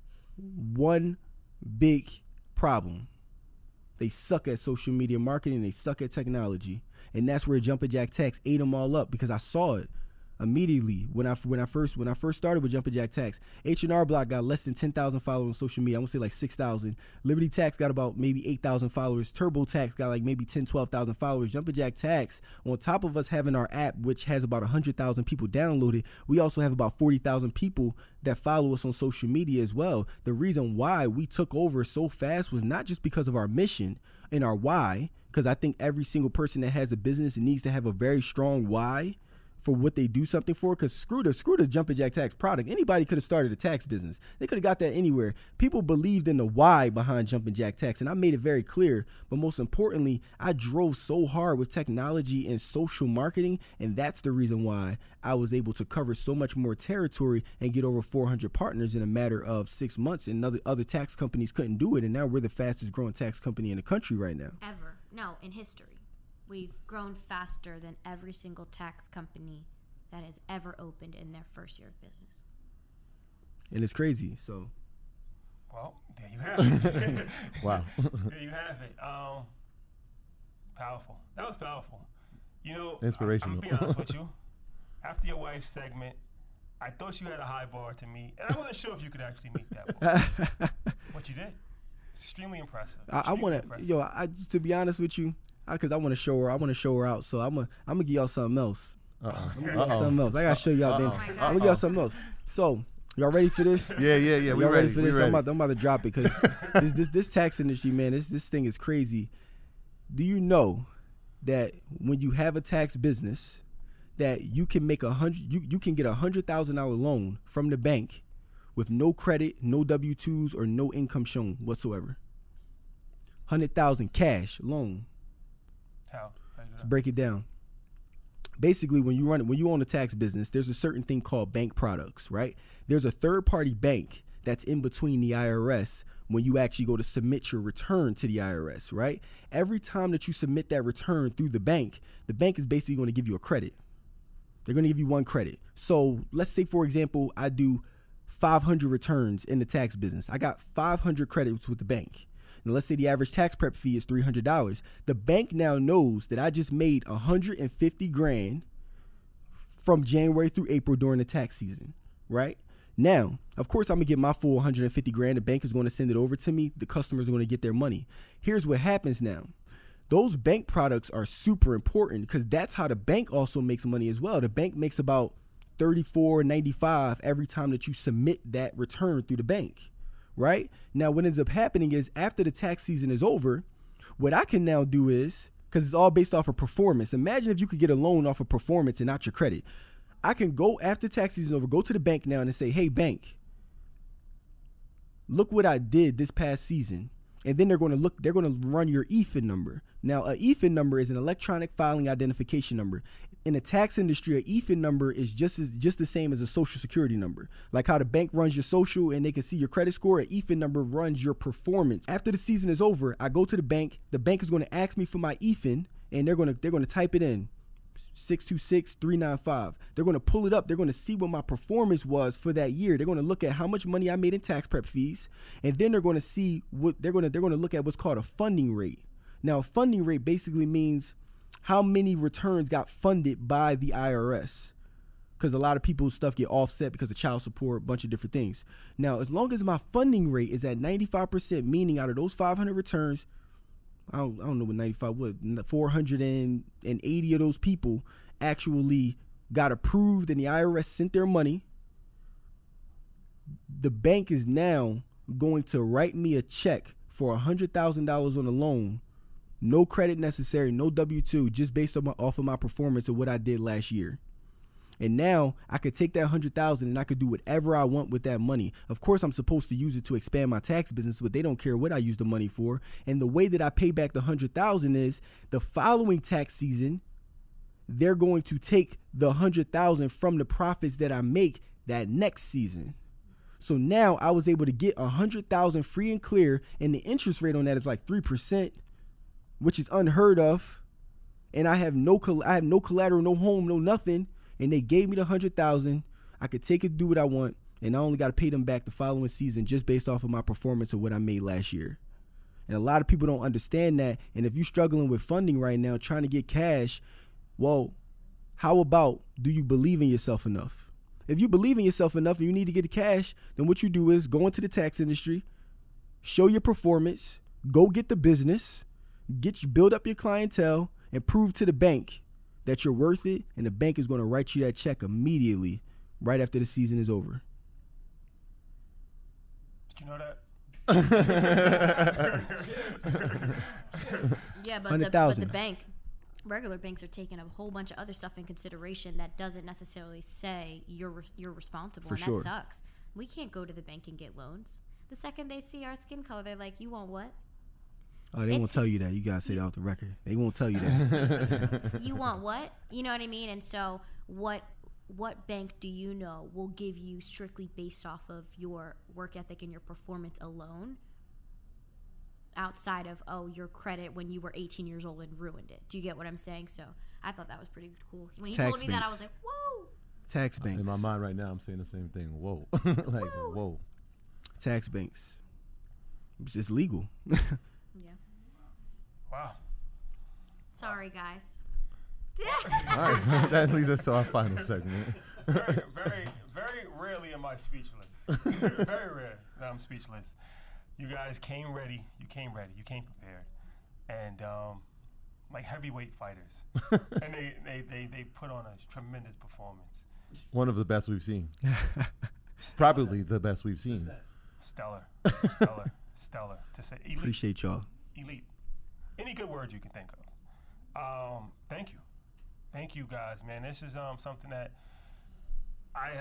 one big problem. They suck at social media marketing. They suck at technology. And that's where Jumpin' Jack Tax ate them all up, because I saw it immediately when I first started with Jumpin' Jack Tax. H&R Block got less than 10,000 followers on social media. I want to say like 6,000. Liberty Tax got about maybe 8,000 followers. TurboTax got like maybe 10, 12,000 followers. Jumpin' Jack Tax, on top of us having our app, which has about 100,000 people downloaded, we also have about 40,000 people that follow us on social media as well. The reason why we took over so fast was not just because of our mission and our why, because I think every single person that has a business needs to have a very strong why for what they do something for, because screw the Jumpin' Jack Tax product. Anybody could have started a tax business. They could have got that anywhere. People believed in the why behind Jumpin' Jack Tax, and I made it very clear. But most importantly, I drove so hard with technology and social marketing, and that's the reason why I was able to cover so much more territory and get over 400 partners in a matter of 6 months, and other tax companies couldn't do it, and now we're the fastest growing tax company in the country right now. Ever. No, in history. We've grown faster than every single tax company that has ever opened in their first year of business. And it's crazy. So, well, there you have it. Wow. There you have it. Powerful. That was powerful. You know, inspirational. I'm gonna be honest with you. After your wife's segment, I thought you had a high bar to meet, and I wasn't sure if you could actually meet that bar. But you did. It's extremely impressive. I want to, to be honest with you, because I want to show her. I want to show her out. So I'm gonna give y'all something else. Something else. I gotta show y'all. Then I'm gonna give y'all something else. So y'all ready for this? Yeah. Y'all ready for this? I'm about to drop it, because this tax industry, man, this thing is crazy. Do you know that when you have a tax business, that you can make you can get $100,000 loan from the bank with no credit, no W-2s, or no income shown whatsoever? $100,000 cash loan. How you do that? To break it down. Basically, when you own a tax business, there's a certain thing called bank products, right? There's a third-party bank that's in between the IRS when you actually go to submit your return to the IRS, right? Every time that you submit that return through the bank is basically going to give you a credit. They're going to give you one credit. So let's say, for example, I do 500 returns in the tax business. I got 500 credits with the bank. Now, let's say the average tax prep fee is $300. The bank now knows that I just made $150,000 from January through April during the tax season, right? Now, of course, I'm going to get my full $150,000. The bank is going to send it over to me. The customers are going to get their money. Here's what happens now. Those bank products are super important, because that's how the bank also makes money as well. The bank makes about $34.95 every time that you submit that return through the bank, right? Now, what ends up happening is after the tax season is over, what I can now do is, because it's all based off of performance. Imagine if you could get a loan off of performance and not your credit. I can go after tax season over, go to the bank now and say, hey, bank, look what I did this past season. And then they're going to run your EFIN number. Now, a EFIN number is an electronic filing identification number. In the tax industry, a EFIN number is just the same as a social security number. Like how the bank runs your social and they can see your credit score, a EFIN number runs your performance. After the season is over, I go to the bank is going to ask me for my EFIN, and they're going to type it in. 626-395. They're going to pull it up. They're going to see what my performance was for that year. They're going to look at how much money I made in tax prep fees, and then they're going to see what they're going to look at what's called a funding rate. Now, a funding rate basically means how many returns got funded by the IRS, because a lot of people's stuff get offset because of child support, a bunch of different things. Now, as long as my funding rate is at 95%, meaning out of those 500 returns, I don't know what 95 was. 480 of those people actually got approved and the IRS sent their money. The bank is now going to write me a check for $100,000 on a loan. No credit necessary, no W-2, just based on off of my performance of what I did last year. And now I could take that $100,000 and I could do whatever I want with that money. Of course, I'm supposed to use it to expand my tax business, but they don't care what I use the money for. And the way that I pay back the $100,000 is the following tax season, they're going to take the $100,000 from the profits that I make that next season. So now I was able to get $100,000 free and clear, and the interest rate on that is like 3%, which is unheard of. And I have no collateral, no home, no nothing. And they gave me the $100,000. I could take it, do what I want, and I only got to pay them back the following season just based off of my performance of what I made last year. And a lot of people don't understand that. And if you're struggling with funding right now, trying to get cash, well, how about, do you believe in yourself enough? If you believe in yourself enough and you need to get the cash, then what you do is go into the tax industry, show your performance, go get the business, build up your clientele, and prove to the bank that you're worth it, and the bank is going to write you that check immediately right after the season is over. Did you know that? Yeah, but 100,000. the bank, regular banks are taking a whole bunch of other stuff in consideration that doesn't necessarily say you're responsible, For and sure. that sucks. We can't go to the bank and get loans. The second they see our skin color, they're like, "You want what? Oh, they won't tell you that. You got to say that off the record. They won't tell you that. You want what?" You know what I mean? And so what bank do you know will give you strictly based off of your work ethic and your performance alone, outside of, your credit when you were 18 years old and ruined it? Do you get what I'm saying? So I thought that was pretty cool. When he Tax told me that, I banks. was like, whoa. Tax banks. In my mind right now, I'm saying the same thing. Whoa. Like, whoa. Tax banks. It's legal. Yeah. Wow. Sorry, guys. All right, so that leads us to our final segment. Very, very, very rarely am I speechless. Very rare that I'm speechless. You guys came ready. You came ready. You came prepared. And like heavyweight fighters. And they put on a tremendous performance. One of the best we've seen. Probably the best we've seen. Stellar. To say elite. Appreciate y'all. Elite. Any good word you can think of. Thank you. Thank you guys, man. This is something that I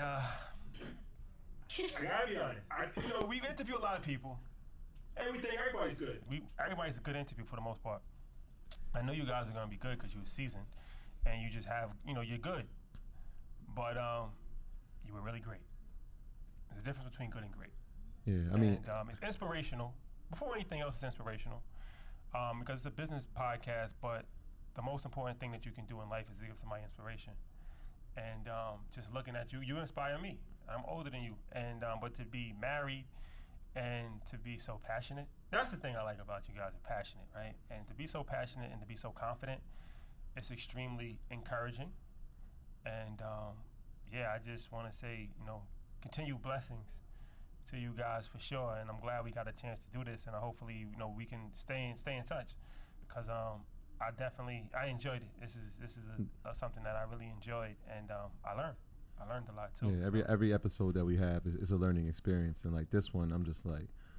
gotta be honest. We've interviewed a lot of people. Everybody's good. Everybody's a good interview for the most part. I know you guys are gonna be good because you were seasoned and you just have, you're good. But you were really great. There's a difference between good and great. Yeah, I mean, it's inspirational. Before anything else, it's inspirational. Because it's a business podcast, but the most important thing that you can do in life is to give somebody inspiration. And just looking at you, you inspire me. I'm older than you, and but to be married and to be so passionate, that's the thing I like about you guys, are passionate, right? And to be so passionate and to be so confident, it's extremely encouraging. And I just want to say, continued blessings to you guys for sure, and I'm glad we got a chance to do this, and hopefully, we can stay in touch, because I enjoyed it. This is something that I really enjoyed, and I learned a lot too. yeah, every episode that we have is a learning experience, and like this one, I'm just like,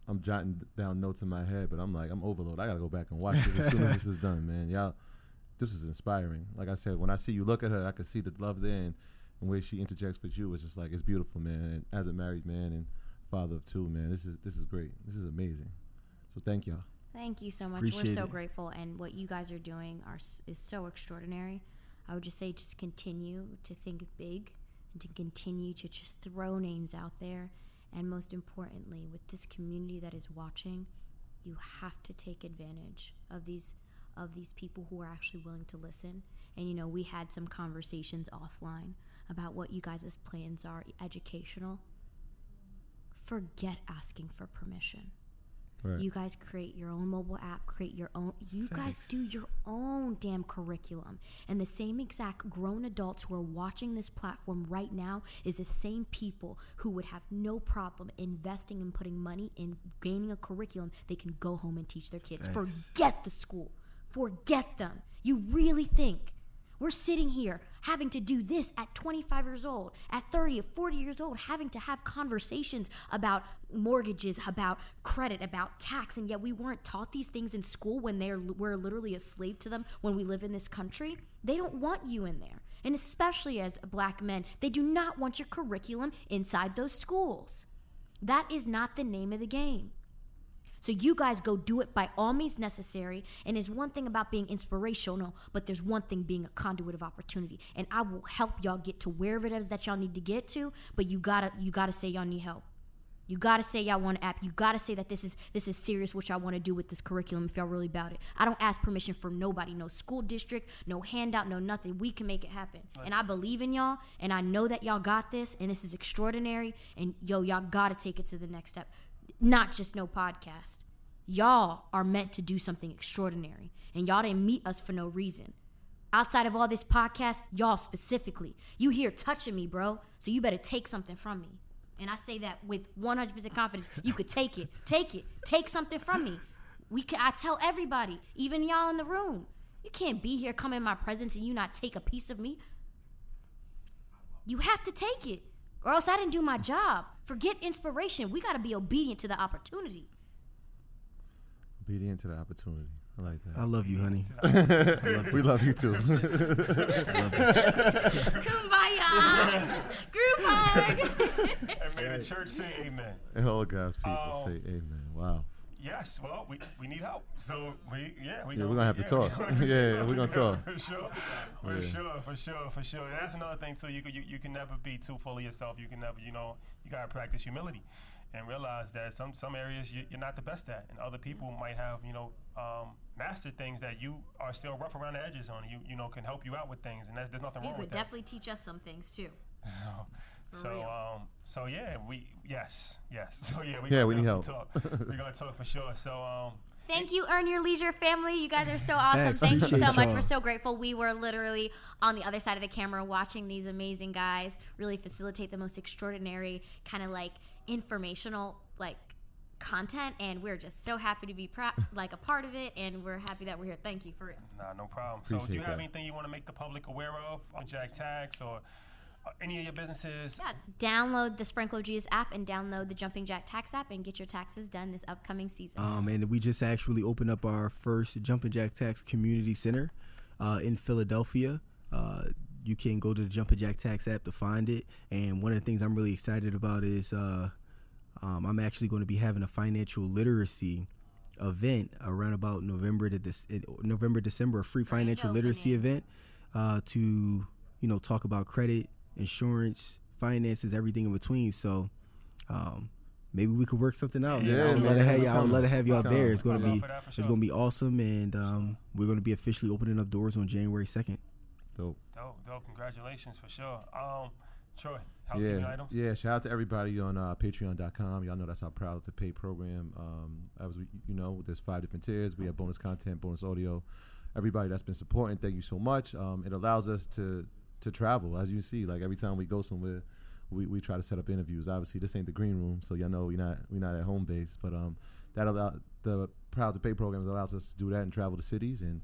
I'm jotting down notes in my head, but I'm like, I'm overloaded. I gotta go back and watch this as soon as this is done, man. Y'all, this is inspiring. Like I said, when I see you look at her, I can see the love there, and the way she interjects with you, it's just like, it's beautiful, man. And as a married man and father of two, man, this is great. This is amazing. So thank y'all. Thank you so much. Appreciate We're so it. grateful, and what you guys are doing is so extraordinary. I would just say, just continue to think big, and to continue to just throw names out there. And most importantly, with this community that is watching, you have to take advantage of these people who are actually willing to listen. And, you know, we had some conversations offline about what you guys' plans are, educational. Forget asking for permission. Right. You guys create your own mobile app, create your own. You guys do your own damn curriculum. And the same exact grown adults who are watching this platform right now is the same people who would have no problem investing and putting money in gaining a curriculum they can go home and teach their kids. Thanks. Forget the school. Forget them. You really think we're sitting here having to do this at 25 years old, at 30 or 40 years old, having to have conversations about mortgages, about credit, about tax, and yet we weren't taught these things in school when we're literally a slave to them when we live in this country? They don't want you in there. And especially as black men, they do not want your curriculum inside those schools. That is not the name of the game. So you guys go do it by all means necessary. And there's one thing about being inspirational, but there's one thing being a conduit of opportunity. And I will help y'all get to wherever it is that y'all need to get to. But you gotta say y'all need help. You gotta say y'all want an app. You gotta say that this is serious what y'all want to do with this curriculum if y'all really about it. I don't ask permission from nobody, no school district, no handout, no nothing. We can make it happen. Right. And I believe in y'all, and I know that y'all got this, and this is extraordinary. And y'all gotta take it to the next step. Not just no podcast. Y'all are meant to do something extraordinary. And y'all didn't meet us for no reason. Outside of all this podcast, y'all specifically. You here touching me, bro. So you better take something from me. And I say that with 100% confidence. You could take it. Take it. Take something from me. I tell everybody, even y'all in the room, you can't be here, come in my presence, and you not take a piece of me. You have to take it. Or else I didn't do my job. Forget inspiration. We got to be obedient to the opportunity. Obedient to the opportunity. I like that. I love you, honey. We love you too. Kumbaya. Group hug. And may the church say amen. And all God's people say amen. Wow. Yes, well, we need help. So we're gonna have to talk. Yeah, we're gonna talk. For sure. And that's another thing too. You can never be too full of yourself. You can never, you gotta practice humility and realize that some areas you're not the best at, and other people might have, mastered things that you are still rough around the edges on. You can help you out with things, and there's nothing wrong with that. You could definitely teach us some things too. We need help. We're gonna talk for sure. So thank you, Earn Your Leisure family. You guys are so awesome. Thank you so much. We're so grateful. We were literally on the other side of the camera watching these amazing guys really facilitate the most extraordinary kind of like informational like content, and we're just so happy to be a part of it, and we're happy that we're here. Thank you for it. Nah, no problem. Appreciate so do you have that. anything you want to make the public aware of on Jack Tax or any of your businesses? Yeah, download the Sprinkler Jesus app and download the Jumping Jack Tax app and get your taxes done this upcoming season. And we just actually opened up our first Jumping Jack Tax Community Center in Philadelphia. You can go to the Jumping Jack Tax app to find it. And one of the things I'm really excited about is I'm actually going to be having a financial literacy event around about November, December, a free financial literacy event to talk about credit, insurance, finances, everything in between. So maybe we could work something out. Yeah, I would love to have y'all there. It's gonna be awesome, and we're gonna be officially opening up doors on January 2nd. Dope. Congratulations for sure. Troy, housekeeping items? Yeah, shout out to everybody on patreon.com. Y'all know that's our Proud to Pay program. As there's 5 different tiers. We have bonus content, bonus audio. Everybody that's been supporting, thank you so much. It allows us to travel. As you see, like every time we go somewhere, we try to set up interviews. Obviously, this ain't the green room, so y'all know we're not at home base. But the Proud to Pay program allows us to do that and travel to cities. And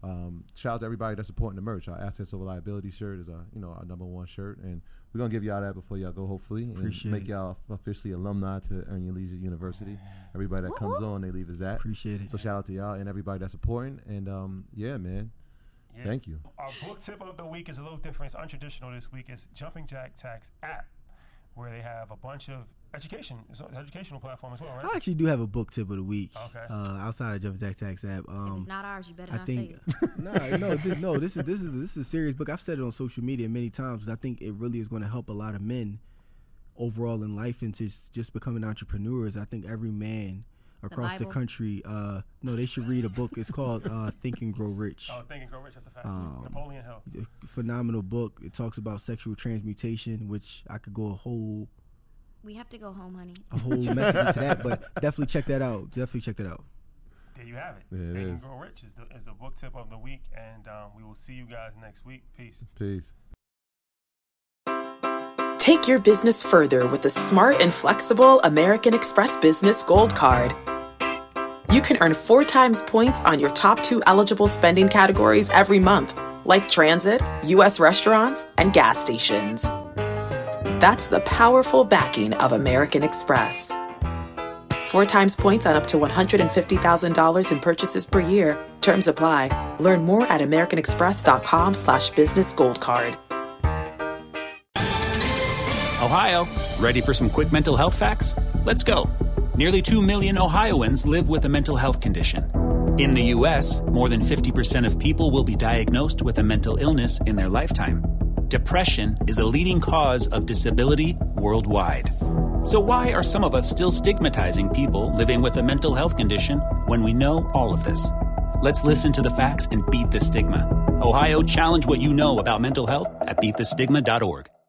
Shout out to everybody that's supporting the merch. Our Assets Over Liability shirt is our #1 shirt, and we're gonna give y'all that before y'all go, hopefully, and make y'all officially alumni to Earn Your Leisure University. Everybody that comes on, they leave us that. Appreciate it. So shout out to y'all and everybody that's supporting, and yeah, man. Yeah. Thank you. Our book tip of the week is a little different. It's untraditional this week. It's Jumping Jack Tax app, where they have a bunch of education. It's an educational platform as well, right? I actually do have a book tip of the week. Okay. Outside of Jumping Jack Tax app. If it's not ours, you better I not say think it. this is a serious book. I've said it on social media many times. I think it really is going to help a lot of men overall in life and just becoming entrepreneurs. I think every man across the country, they should read a book. It's called Think and Grow Rich. Oh, Think and Grow Rich, that's a fact. Napoleon Hill. Phenomenal book. It talks about sexual transmutation, which I could go we have to go home, honey. a whole message into that, but definitely check that out. There you have it. Think and Grow Rich is the book tip of the week, and we will see you guys next week. Peace. Take your business further with the smart and flexible American Express Business Gold Card. You can earn 4 times points on your top 2 eligible spending categories every month, like transit, U.S. restaurants, and gas stations. That's the powerful backing of American Express. 4 times points on up to $150,000 in purchases per year. Terms apply. Learn more at americanexpress.com/businessgoldcard. Ohio, ready for some quick mental health facts? Let's go. Nearly 2 million Ohioans live with a mental health condition. In the U.S., more than 50% of people will be diagnosed with a mental illness in their lifetime. Depression is a leading cause of disability worldwide. So why are some of us still stigmatizing people living with a mental health condition when we know all of this? Let's listen to the facts and beat the stigma. Ohio, challenge what you know about mental health at beatthestigma.org.